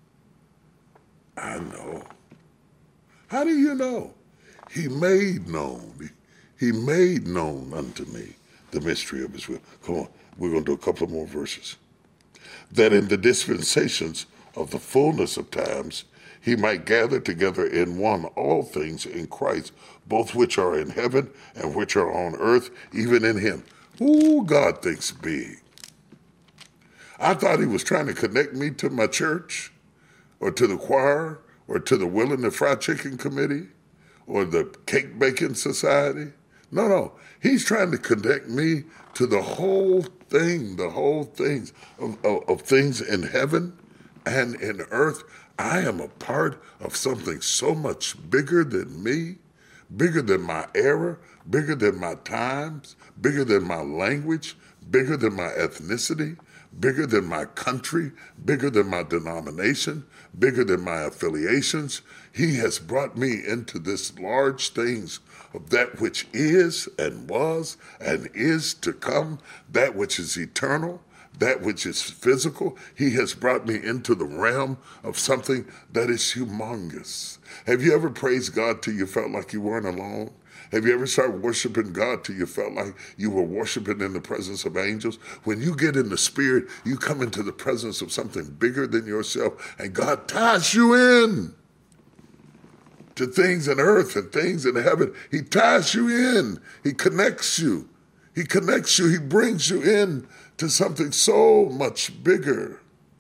I know. How do you know? He made known unto me the mystery of His will. Come on, we're going to do a couple of more verses. That in the dispensations of the fullness of times, He might gather together in one all things in Christ, both which are in heaven and which are on earth, even in Him. Ooh, God thinks big. I thought He was trying to connect me to my church or to the choir or to the Will and the Fried Chicken Committee or the Cake Baking Society. No. He's trying to connect me to the whole things of things in heaven and in earth. I am a part of something so much bigger than me, bigger than my era, bigger than my times, bigger than my language, bigger than my ethnicity, bigger than my country, bigger than my denomination, bigger than my affiliations. He has brought me into this large things of that which is and was and is to come, that which is eternal, that which is physical. He has brought me into the realm of something that is humongous. Have you ever praised God till you felt like you weren't alone? Have you ever started worshiping God till you felt like you were worshiping in the presence of angels? When you get in the spirit, you come into the presence of something bigger than yourself, and God ties you in to things in earth and things in heaven. He ties you in. He connects you. He connects you. He brings you in to something so much bigger.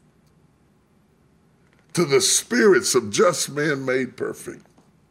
To the spirits of just men made perfect.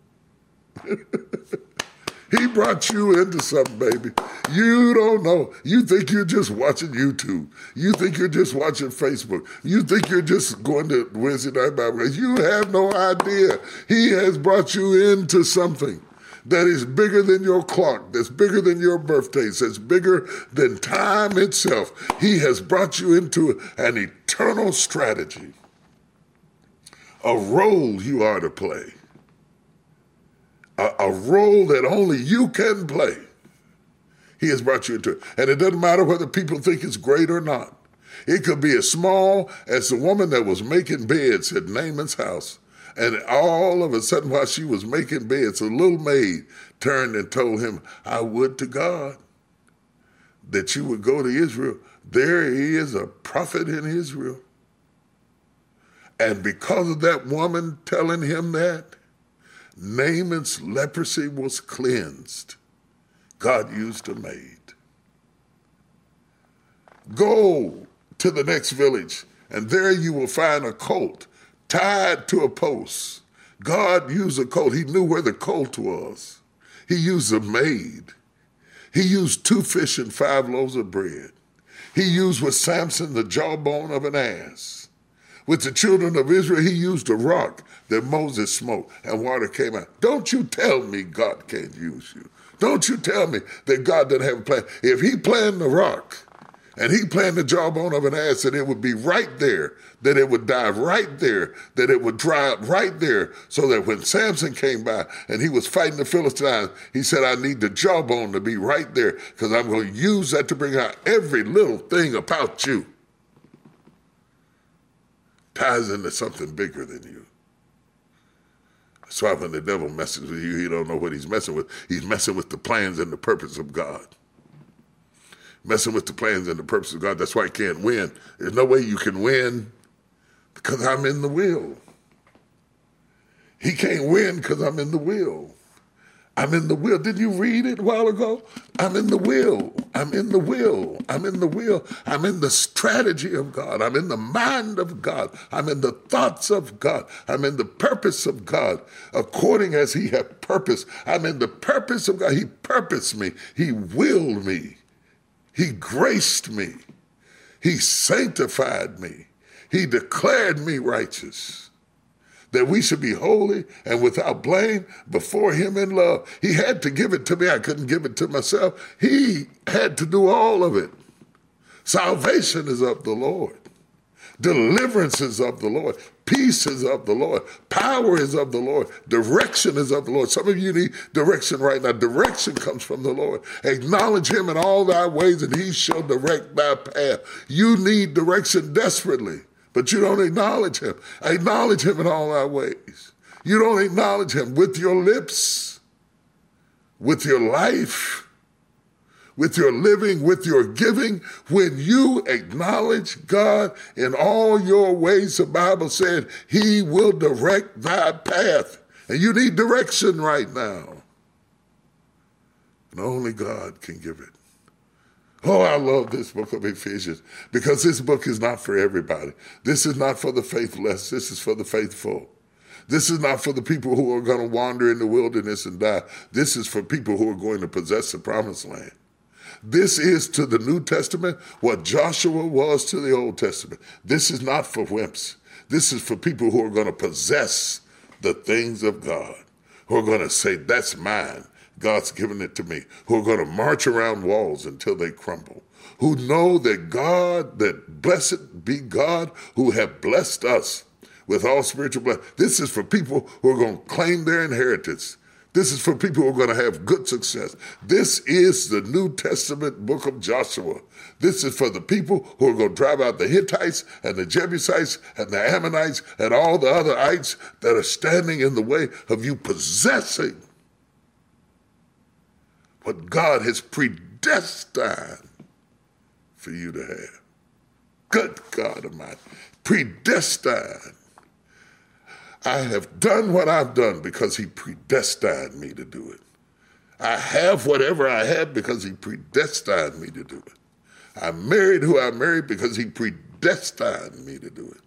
He brought you into something, baby. You don't know. You think you're just watching YouTube. You think you're just watching Facebook. You think you're just going to Wednesday night Bible. You have no idea. He has brought you into something that is bigger than your clock, that's bigger than your birthdays, that's bigger than time itself. He has brought you into an eternal strategy, a role you are to play, a role that only you can play. He has brought you into it. And it doesn't matter whether people think it's great or not. It could be as small as the woman that was making beds at Naaman's house. And all of a sudden, while she was making beds, a little maid turned and told him, I would to God that you would go to Israel. There is a prophet in Israel. And because of that woman telling him that, Naaman's leprosy was cleansed. God used a maid. Go to the next village, and there you will find a colt tied to a post. God used a colt. He knew where the colt was. He used a maid. He used 2 fish and 5 loaves of bread. He used with Samson the jawbone of an ass. With the children of Israel, he used a rock that Moses smote and water came out. Don't you tell me God can't use you. Don't you tell me that God doesn't have a plan. If he planned the rock and he planned the jawbone of an ass, that it would be right there, that it would die right there, that it would dry up right there, so that when Samson came by and he was fighting the Philistines, he said, I need the jawbone to be right there because I'm going to use that to bring out every little thing about you. Ties into something bigger than you. That's why when the devil messes with you, he don't know what he's messing with. He's messing with the plans and the purpose of God. Messing with the plans and the purpose of God. That's why he can't win. There's no way you can win because I'm in the will. He can't win because I'm in the will. I'm in the will. Didn't you read it a while ago? I'm in the will. I'm in the will. I'm in the will. I'm in the strategy of God. I'm in the mind of God. I'm in the thoughts of God. I'm in the purpose of God, according as he had purposed. I'm in the purpose of God. He purposed me. He willed me. He graced me. He sanctified me. He declared me righteous, that we should be holy and without blame before him in love. He had to give it to me. I couldn't give it to myself. He had to do all of it. Salvation is of the Lord. Deliverance is of the Lord. Peace is of the Lord. Power is of the Lord. Direction is of the Lord. Some of you need direction right now. Direction comes from the Lord. Acknowledge him in all thy ways, and he shall direct thy path. You need direction desperately, but you don't acknowledge him. Acknowledge him in all thy ways. You don't acknowledge him with your lips, with your life, with your living, with your giving. When you acknowledge God in all your ways, the Bible said he will direct thy path. And you need direction right now. And only God can give it. Oh, I love this book of Ephesians because this book is not for everybody. This is not for the faithless. This is for the faithful. This is not for the people who are going to wander in the wilderness and die. This is for people who are going to possess the promised land. This is to the New Testament what Joshua was to the Old Testament. This is not for wimps. This is for people who are going to possess the things of God, who are going to say, that's mine. God's given it to me, who are going to march around walls until they crumble, who know that God, that blessed be God who have blessed us with all spiritual blessings. This is for people who are going to claim their inheritance. This is for people who are going to have good success. This is the New Testament book of Joshua. This is for the people who are going to drive out the Hittites and the Jebusites and the Ammonites and all the other ites that are standing in the way of you possessing what God has predestined for you to have. Good God Almighty. Predestined. I have done what I've done because he predestined me to do it. I have whatever I have because he predestined me to do it. I married who I married because he predestined me to do it.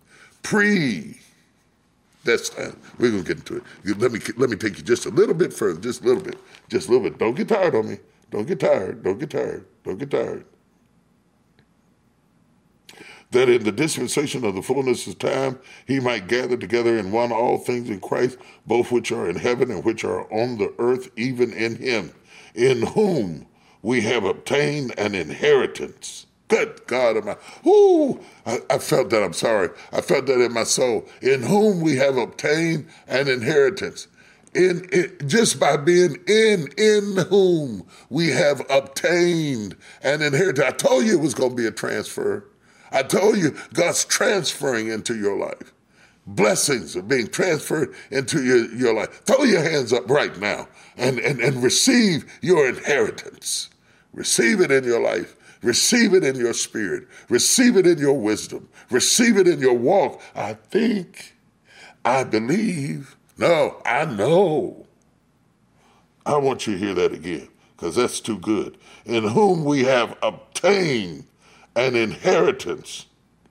Predestined. We're going to get into it. Let me take you just a little bit further, just a little bit. Just a little bit. Don't get tired on me. Don't get tired. Don't get tired. Don't get tired. that in the dispensation of the fullness of time he might gather together in one all things in Christ, both which are in heaven and which are on the earth, even in him, in whom we have obtained an inheritance. Good God of my, I felt that, I'm sorry. I felt that in my soul. In whom we have obtained an inheritance. Just by being in whom we have obtained an inheritance. I told you it was going to be a transfer. I told you God's transferring into your life. Blessings are being transferred into your life. Throw your hands up right now and receive your inheritance. Receive it in your life. Receive it in your spirit. Receive it in your wisdom. Receive it in your walk. I think, I believe, no, I know. I want you to hear that again because that's too good. In whom we have obtained an inheritance.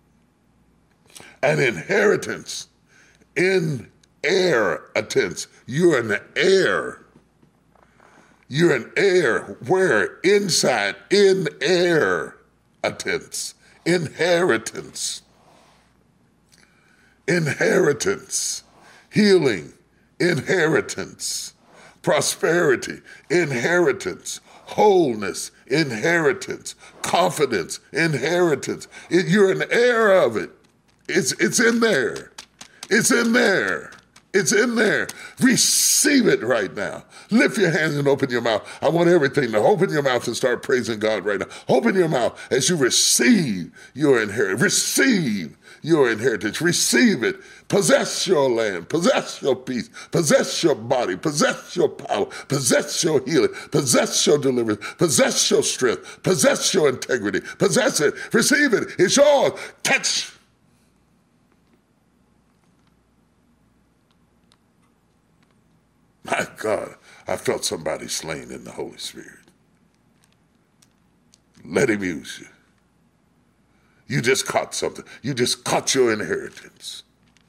An inheritance in inheritance. You're an heir. You're an heir. Where? Inside. In inheritance. Inheritance. Inheritance. Healing. Inheritance. Prosperity. Inheritance. Wholeness. Inheritance. Confidence. Inheritance. You're an heir of it. It's in there. It's in there. It's in there. Receive it right now. Lift your hands and open your mouth. I want everything to open your mouth and start praising God right now. Open your mouth as you receive your inheritance. Receive your inheritance. Receive it. Possess your land. Possess your peace. Possess your body. Possess your power. Possess your healing. Possess your deliverance. Possess your strength. Possess your integrity. Possess it. Receive it. It's yours. Catch. My God, I felt somebody slain in the Holy Spirit. Let him use you. You just caught something. You just caught your inheritance.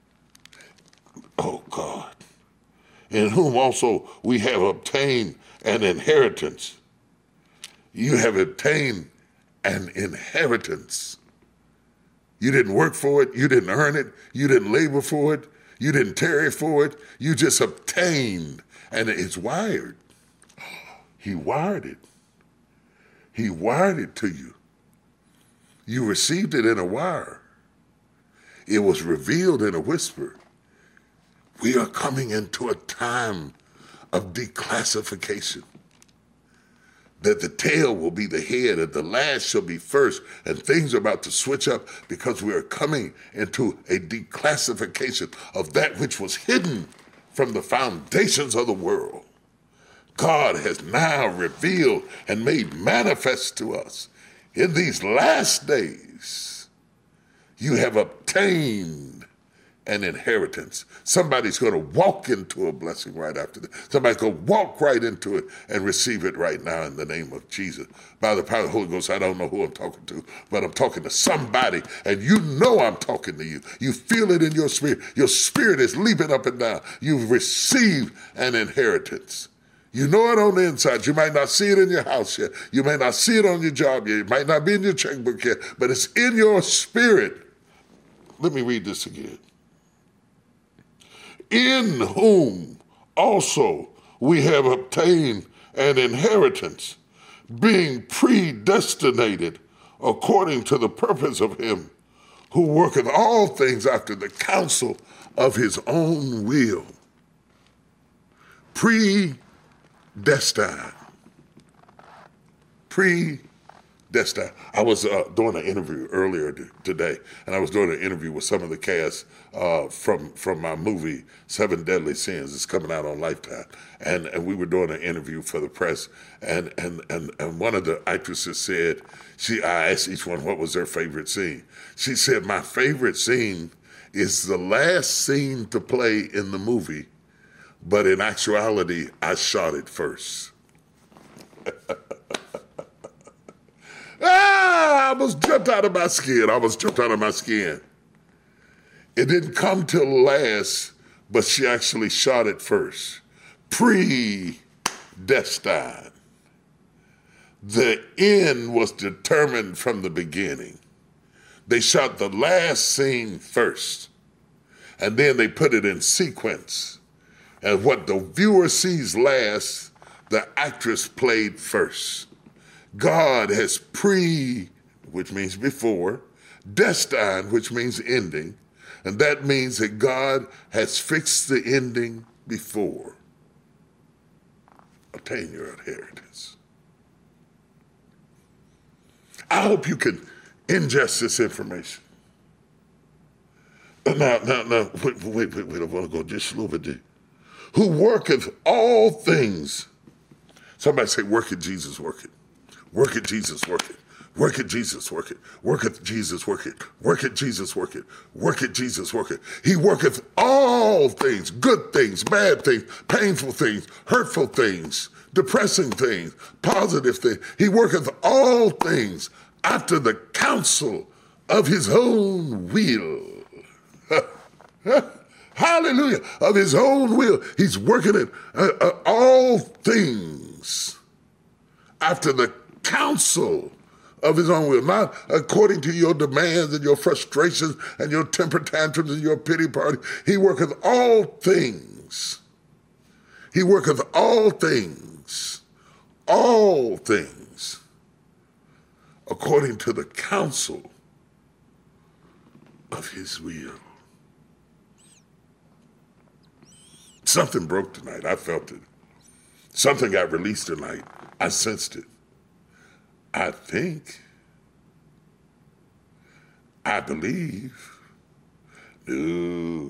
Oh God. In whom also we have obtained an inheritance. You have obtained an inheritance. You didn't work for it. You didn't earn it. You didn't labor for it. You didn't tarry for it. You just obtained. And it's wired. He wired it. He wired it to you. You received it in a wire. It was revealed in a whisper. We are coming into a time of declassification. That the tail will be the head and the last shall be first, and things are about to switch up because we are coming into a declassification of that which was hidden from the foundations of the world. God has now revealed and made manifest to us in these last days. You have obtained an inheritance. Somebody's going to walk into a blessing right after that. Somebody's going to walk right into it and receive it right now in the name of Jesus. By the power of the Holy Ghost, I don't know who I'm talking to, but I'm talking to somebody, and you know I'm talking to you. You feel it in your spirit. Your spirit is leaping up and down. You've received an inheritance. You know it on the inside. You might not see it in your house yet. You may not see it on your job yet. It might not be in your checkbook yet, but it's in your spirit. Let me read this again. In whom also we have obtained an inheritance, being predestinated according to the purpose of him who worketh all things after the counsel of his own will. Predestined. I was doing an interview earlier today, and I was doing an interview with some of the cast from my movie, 7 Deadly Sins. It's coming out on Lifetime. And we were doing an interview for the press, and one of the actresses said, I asked each one what was their favorite scene. She said, my favorite scene is the last scene to play in the movie, but in actuality, I shot it first. I almost jumped out of my skin. It didn't come till last, but she actually shot it first. Predestined. The end was determined from the beginning. They shot the last scene first, and then they put it in sequence. And what the viewer sees last, the actress played first. God has which means before, destined, which means ending, and that means that God has fixed the ending before. Obtain your inheritance. I hope you can ingest this information. Now, wait, I want to go just a little bit deep. Who worketh all things. Somebody say, work it, Jesus, work it. Work it, Jesus, work it. Work it, Jesus, work it. Worketh Jesus, work it. Work it, Jesus, work it. Work it, Jesus, work it. He worketh all things, good things, bad things, painful things, hurtful things, depressing things, positive things. He worketh all things after the counsel of his own will. Hallelujah. Of his own will. He's working it all things after the counsel of his own will, not according to your demands and your frustrations and your temper tantrums and your pity party. He worketh all things. He worketh all things, according to the counsel of his will. Something broke tonight. I felt it. Something got released tonight. I sensed it. I think, I believe, no,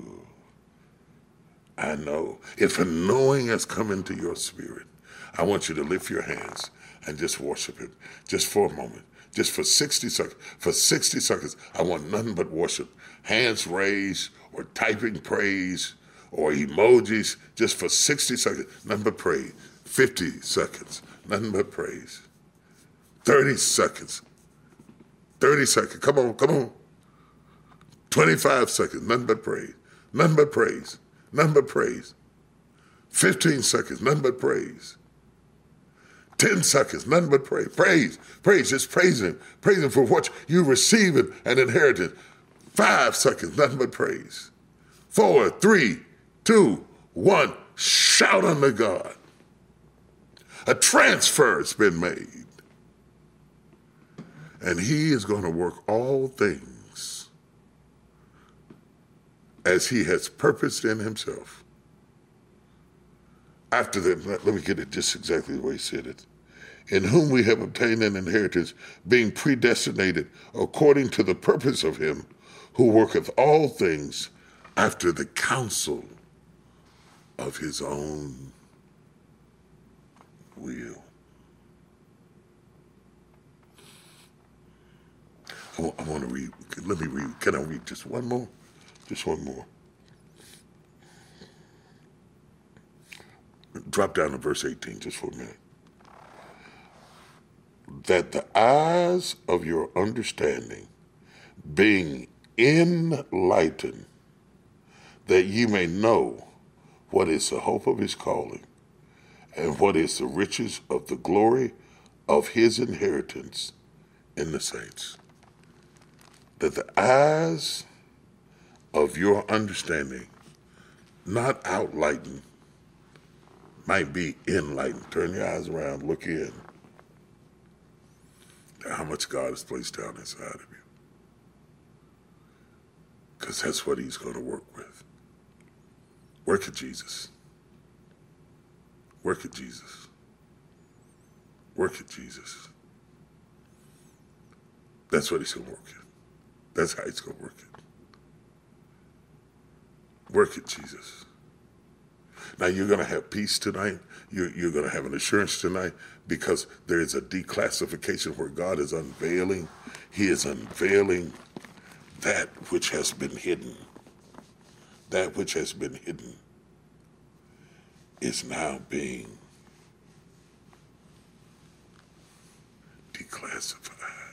I know. If a knowing has come into your spirit, I want you to lift your hands and just worship him, just for a moment, just for 60 seconds. For 60 seconds, I want nothing but worship. Hands raised or typing praise or emojis, just for 60 seconds, nothing but praise. 50 seconds, nothing but praise. 30 seconds. 30 seconds. Come on. 25 seconds. Nothing but praise. Nothing but praise. Nothing but praise. 15 seconds. Nothing but praise. 10 seconds. Nothing but praise. Praise. Just praise him. Praise him for what you receive and inherited. 5 seconds. Nothing but praise. 4, 3, 2, 1. Shout unto God. A transfer has been made. And he is going to work all things as he has purposed in himself. After that, let me get it just exactly the way he said it. In whom we have obtained an inheritance, being predestinated according to the purpose of him who worketh all things after the counsel of his own will. I want to read. Let me read. Can I read just one more? Just one more. Drop down to verse 18 just for a minute. That the eyes of your understanding being enlightened, that ye may know what is the hope of his calling, and what is the riches of the glory of his inheritance in the saints. That the eyes of your understanding, not outlightened, might be enlightened. Turn your eyes around, look in. How much God has placed down inside of you. Because that's what he's going to work with. Work at Jesus. Work at Jesus. Work at Jesus. That's what he's going to work at. That's how he's going to work it. Work at Jesus. Now you're going to have peace tonight. You're going to have an assurance tonight because there is a declassification where God is unveiling. He is unveiling that which has been hidden. That which has been hidden is now being declassified.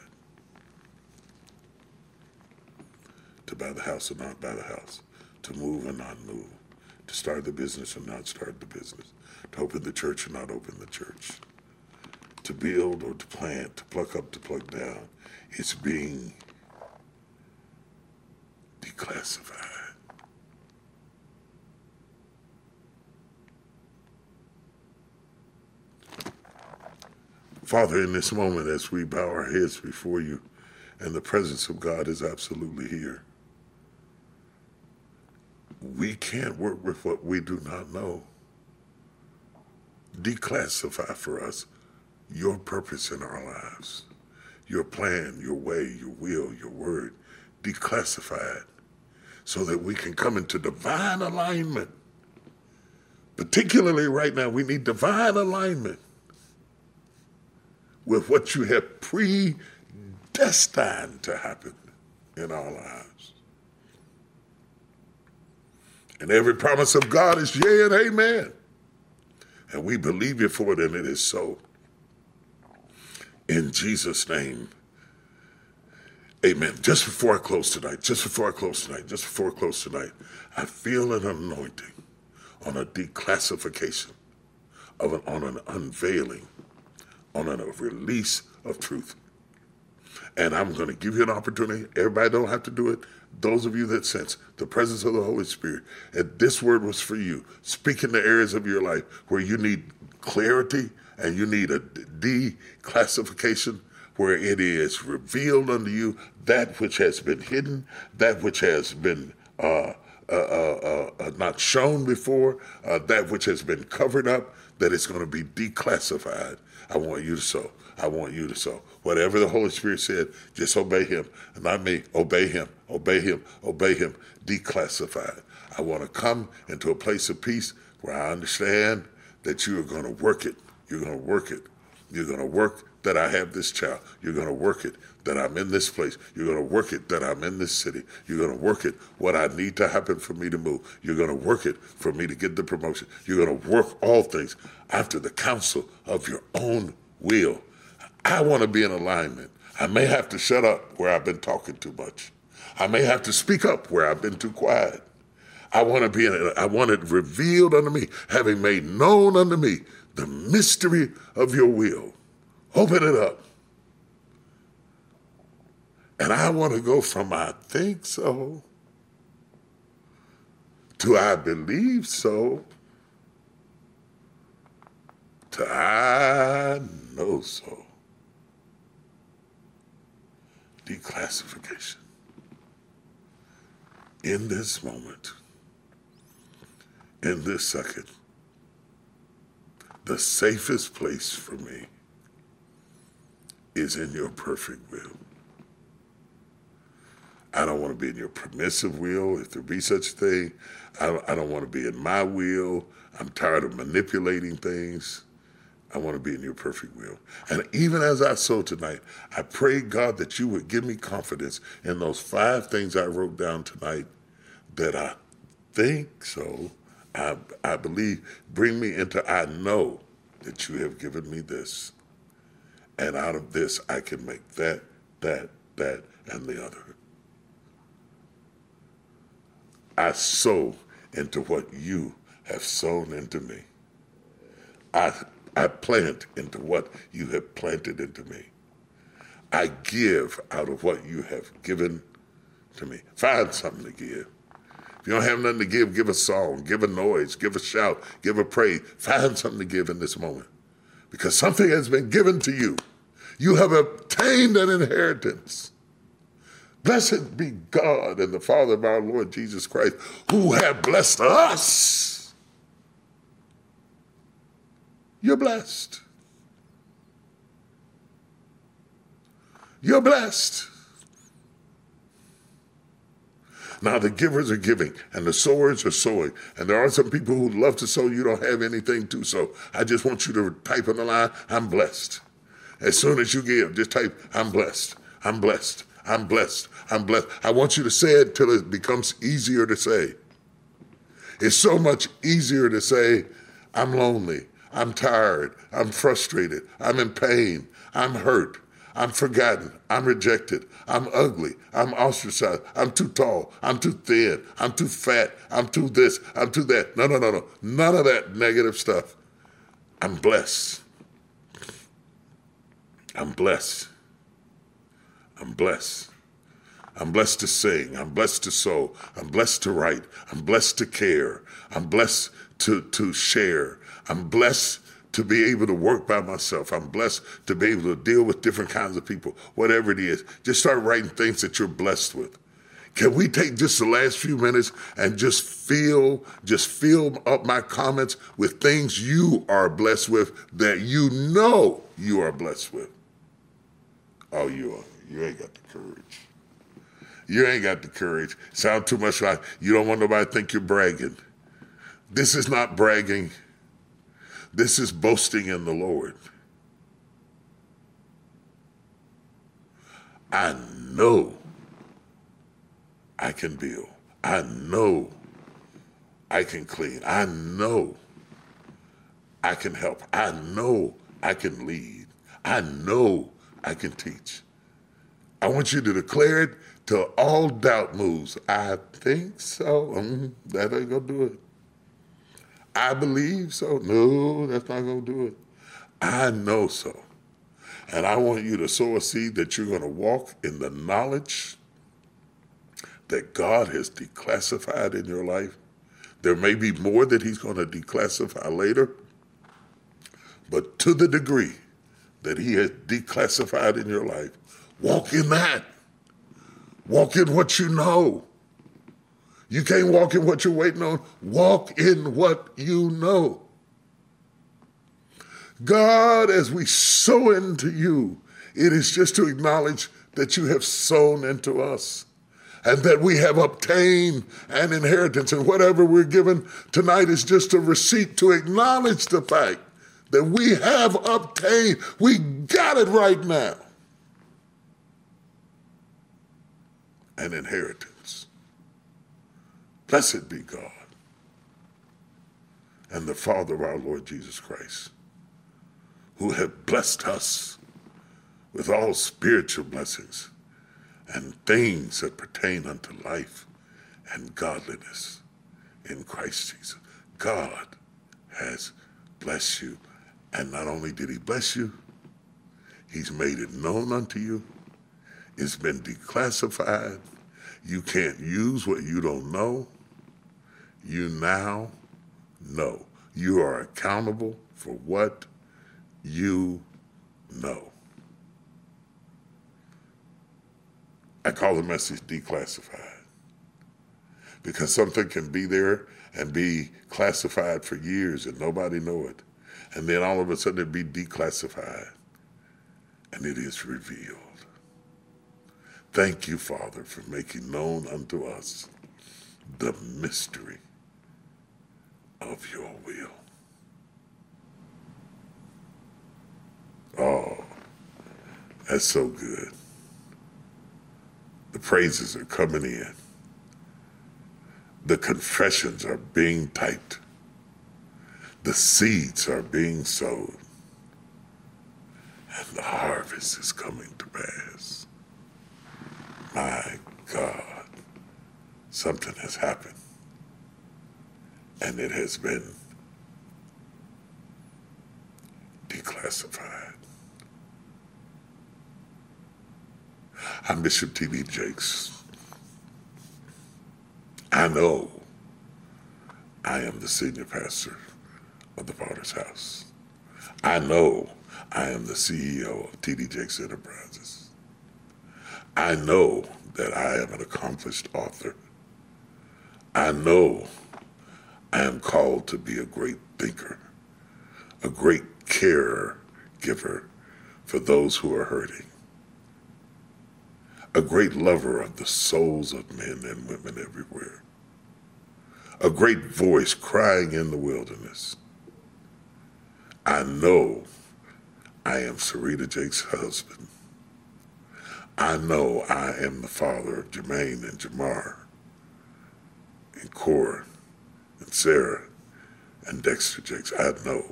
To buy the house or not buy the house. To move or not move. To start the business or not start the business. To open the church or not open the church. To build or to plant, to pluck up, to pluck down. It's being declassified. Father, in this moment, as we bow our heads before you, and the presence of God is absolutely here, we can't work with what we do not know. Declassify for us your purpose in our lives, your plan, your way, your will, your word. Declassify it so that we can come into divine alignment. Particularly right now, we need divine alignment with what you have predestined to happen in our lives. And every promise of God is yea and amen. And we believe you for it, and it is so. In Jesus' name, amen. Just before I close tonight, I feel an anointing on a declassification, on an unveiling, on a release of truth. And I'm going to give you an opportunity. Everybody don't have to do it. Those of you that sense the presence of the Holy Spirit, and this word was for you. Speak in the areas of your life where you need clarity and you need a declassification, where it is revealed unto you that which has been hidden, that which has been not shown before, that which has been covered up, that it's going to be declassified. I want you to sow. I want you to sow. Whatever the Holy Spirit said, just obey him. Not me. Obey him. Obey him. Obey him. Declassified. I want to come into a place of peace where I understand that you are going to work it. You're going to work it. You're going to work that I have this child. You're going to work it that I'm in this place. You're going to work it that I'm in this city. You're going to work it what I need to happen for me to move. You're going to work it for me to get the promotion. You're going to work all things after the counsel of your own will. I want to be in alignment. I may have to shut up where I've been talking too much. I may have to speak up where I've been too quiet. I want it revealed unto me, having made known unto me the mystery of your will. Open it up. And I want to go from I think so to I believe so to I know so. Declassification. In this moment, in this second, the safest place for me is in your perfect will. I don't want to be in your permissive will, if there be such a thing. I don't want to be in my will. I'm tired of manipulating things. I want to be in your perfect will. And even as I sow tonight, I pray, God, that you would give me confidence in those 5 things I wrote down tonight, that I think so, I believe, bring me into I know that you have given me this. And out of this, I can make that, and the other. I sow into what you have sown into me. I plant into what you have planted into me. I give out of what you have given to me. Find something to give. If you don't have nothing to give a song, give a noise, give a shout, give a praise. Find something to give in this moment. Because something has been given to you. You have obtained an inheritance. Blessed be God and the Father of our Lord Jesus Christ, who have blessed us. You're blessed. You're blessed. Now the givers are giving and the sowers are sowing. And there are some people who love to sow. You don't have anything to sow. I just want you to type on the line, I'm blessed. As soon as you give, just type, I'm blessed. I'm blessed. I'm blessed. I'm blessed. I want you to say it till it becomes easier to say. It's so much easier to say, I'm lonely. I'm tired. I'm frustrated. I'm in pain. I'm hurt. I'm forgotten. I'm rejected. I'm ugly. I'm ostracized. I'm too tall. I'm too thin. I'm too fat. I'm too this. I'm too that. No. None of that negative stuff. I'm blessed. I'm blessed. I'm blessed. I'm blessed to sing. I'm blessed to sew. I'm blessed to write. I'm blessed to care. I'm blessed to share. I'm blessed to be able to work by myself. I'm blessed to be able to deal with different kinds of people, whatever it is. Just start writing things that you're blessed with. Can we take just the last few minutes and just fill up my comments with things you are blessed with that you know you are blessed with? Oh, you are. You ain't got the courage. You ain't got the courage. Sound too much like you don't want nobody to think you're bragging. This is not bragging. This is boasting in the Lord. I know I can build. I know I can clean. I know I can help. I know I can lead. I know I can teach. I want you to declare it till all doubt moves. I think so. That ain't going to do it. I believe so. No, that's not going to do it. I know so. And I want you to sow a seed that you're going to walk in the knowledge that God has declassified in your life. There may be more that he's going to declassify later, but to the degree that he has declassified in your life, walk in that. Walk in what you know. You can't walk in what you're waiting on. Walk in what you know. God, as we sow into you, it is just to acknowledge that you have sown into us and that we have obtained an inheritance. And whatever we're given tonight is just a receipt to acknowledge the fact that we have obtained. We got it right now. An inheritance. Blessed be God and the Father of our Lord Jesus Christ, who have blessed us with all spiritual blessings and things that pertain unto life and godliness in Christ Jesus. God has blessed you. And not only did he bless you, he's made it known unto you. It's been declassified. You can't use what you don't know. You now know. You are accountable for what you know. I call the message declassified because something can be there and be classified for years and nobody know it. And then all of a sudden it be declassified and it is revealed. Thank you, Father, for making known unto us the mystery of your will. Oh, that's so good. The praises are coming in. The confessions are being typed. The seeds are being sown. And the harvest is coming to pass. My God, something has happened. And it has been declassified. I'm Bishop T.D. Jakes. I know I am the senior pastor of the Potter's House. I know I am the CEO of T.D. Jakes Enterprises. I know that I am an accomplished author. I know I am called to be a great thinker, a great caregiver for those who are hurting, a great lover of the souls of men and women everywhere, a great voice crying in the wilderness. I know I am Sarita Jakes' husband. I know I am the father of Jermaine and Jamar and Cora and Sarah and Dexter Jakes. I know.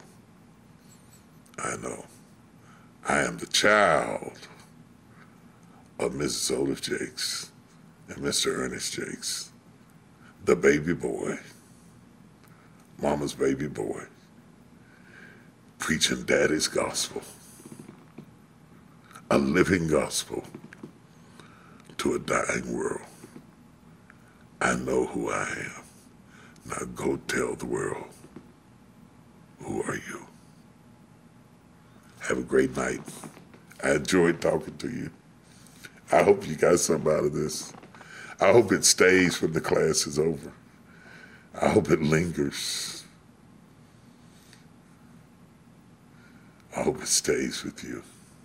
I am the child of Mrs. Olive Jakes and Mr. Ernest Jakes, the baby boy, mama's baby boy, preaching daddy's gospel, a living gospel, to a dying world. I know who I am. Now go tell the world, who are you? Have a great night. I enjoyed talking to you. I hope you got something out of this. I hope it stays when the class is over. I hope it lingers. I hope it stays with you.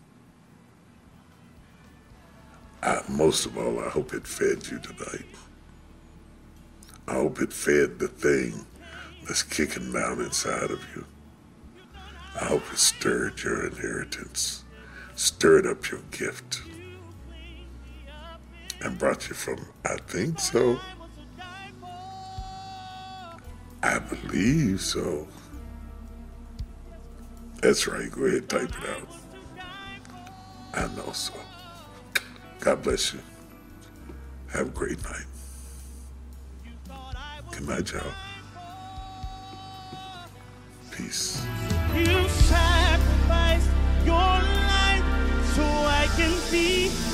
Most of all, I hope it fed you tonight. I hope it fed the thing that's kicking down inside of you. I hope it stirred your inheritance, stirred up your gift, and brought you from, I think so, I believe so. That's right, go ahead, type it out. I know so. God bless you. Have a great night. Good night, y'all. Peace. You sacrificed your life so I can be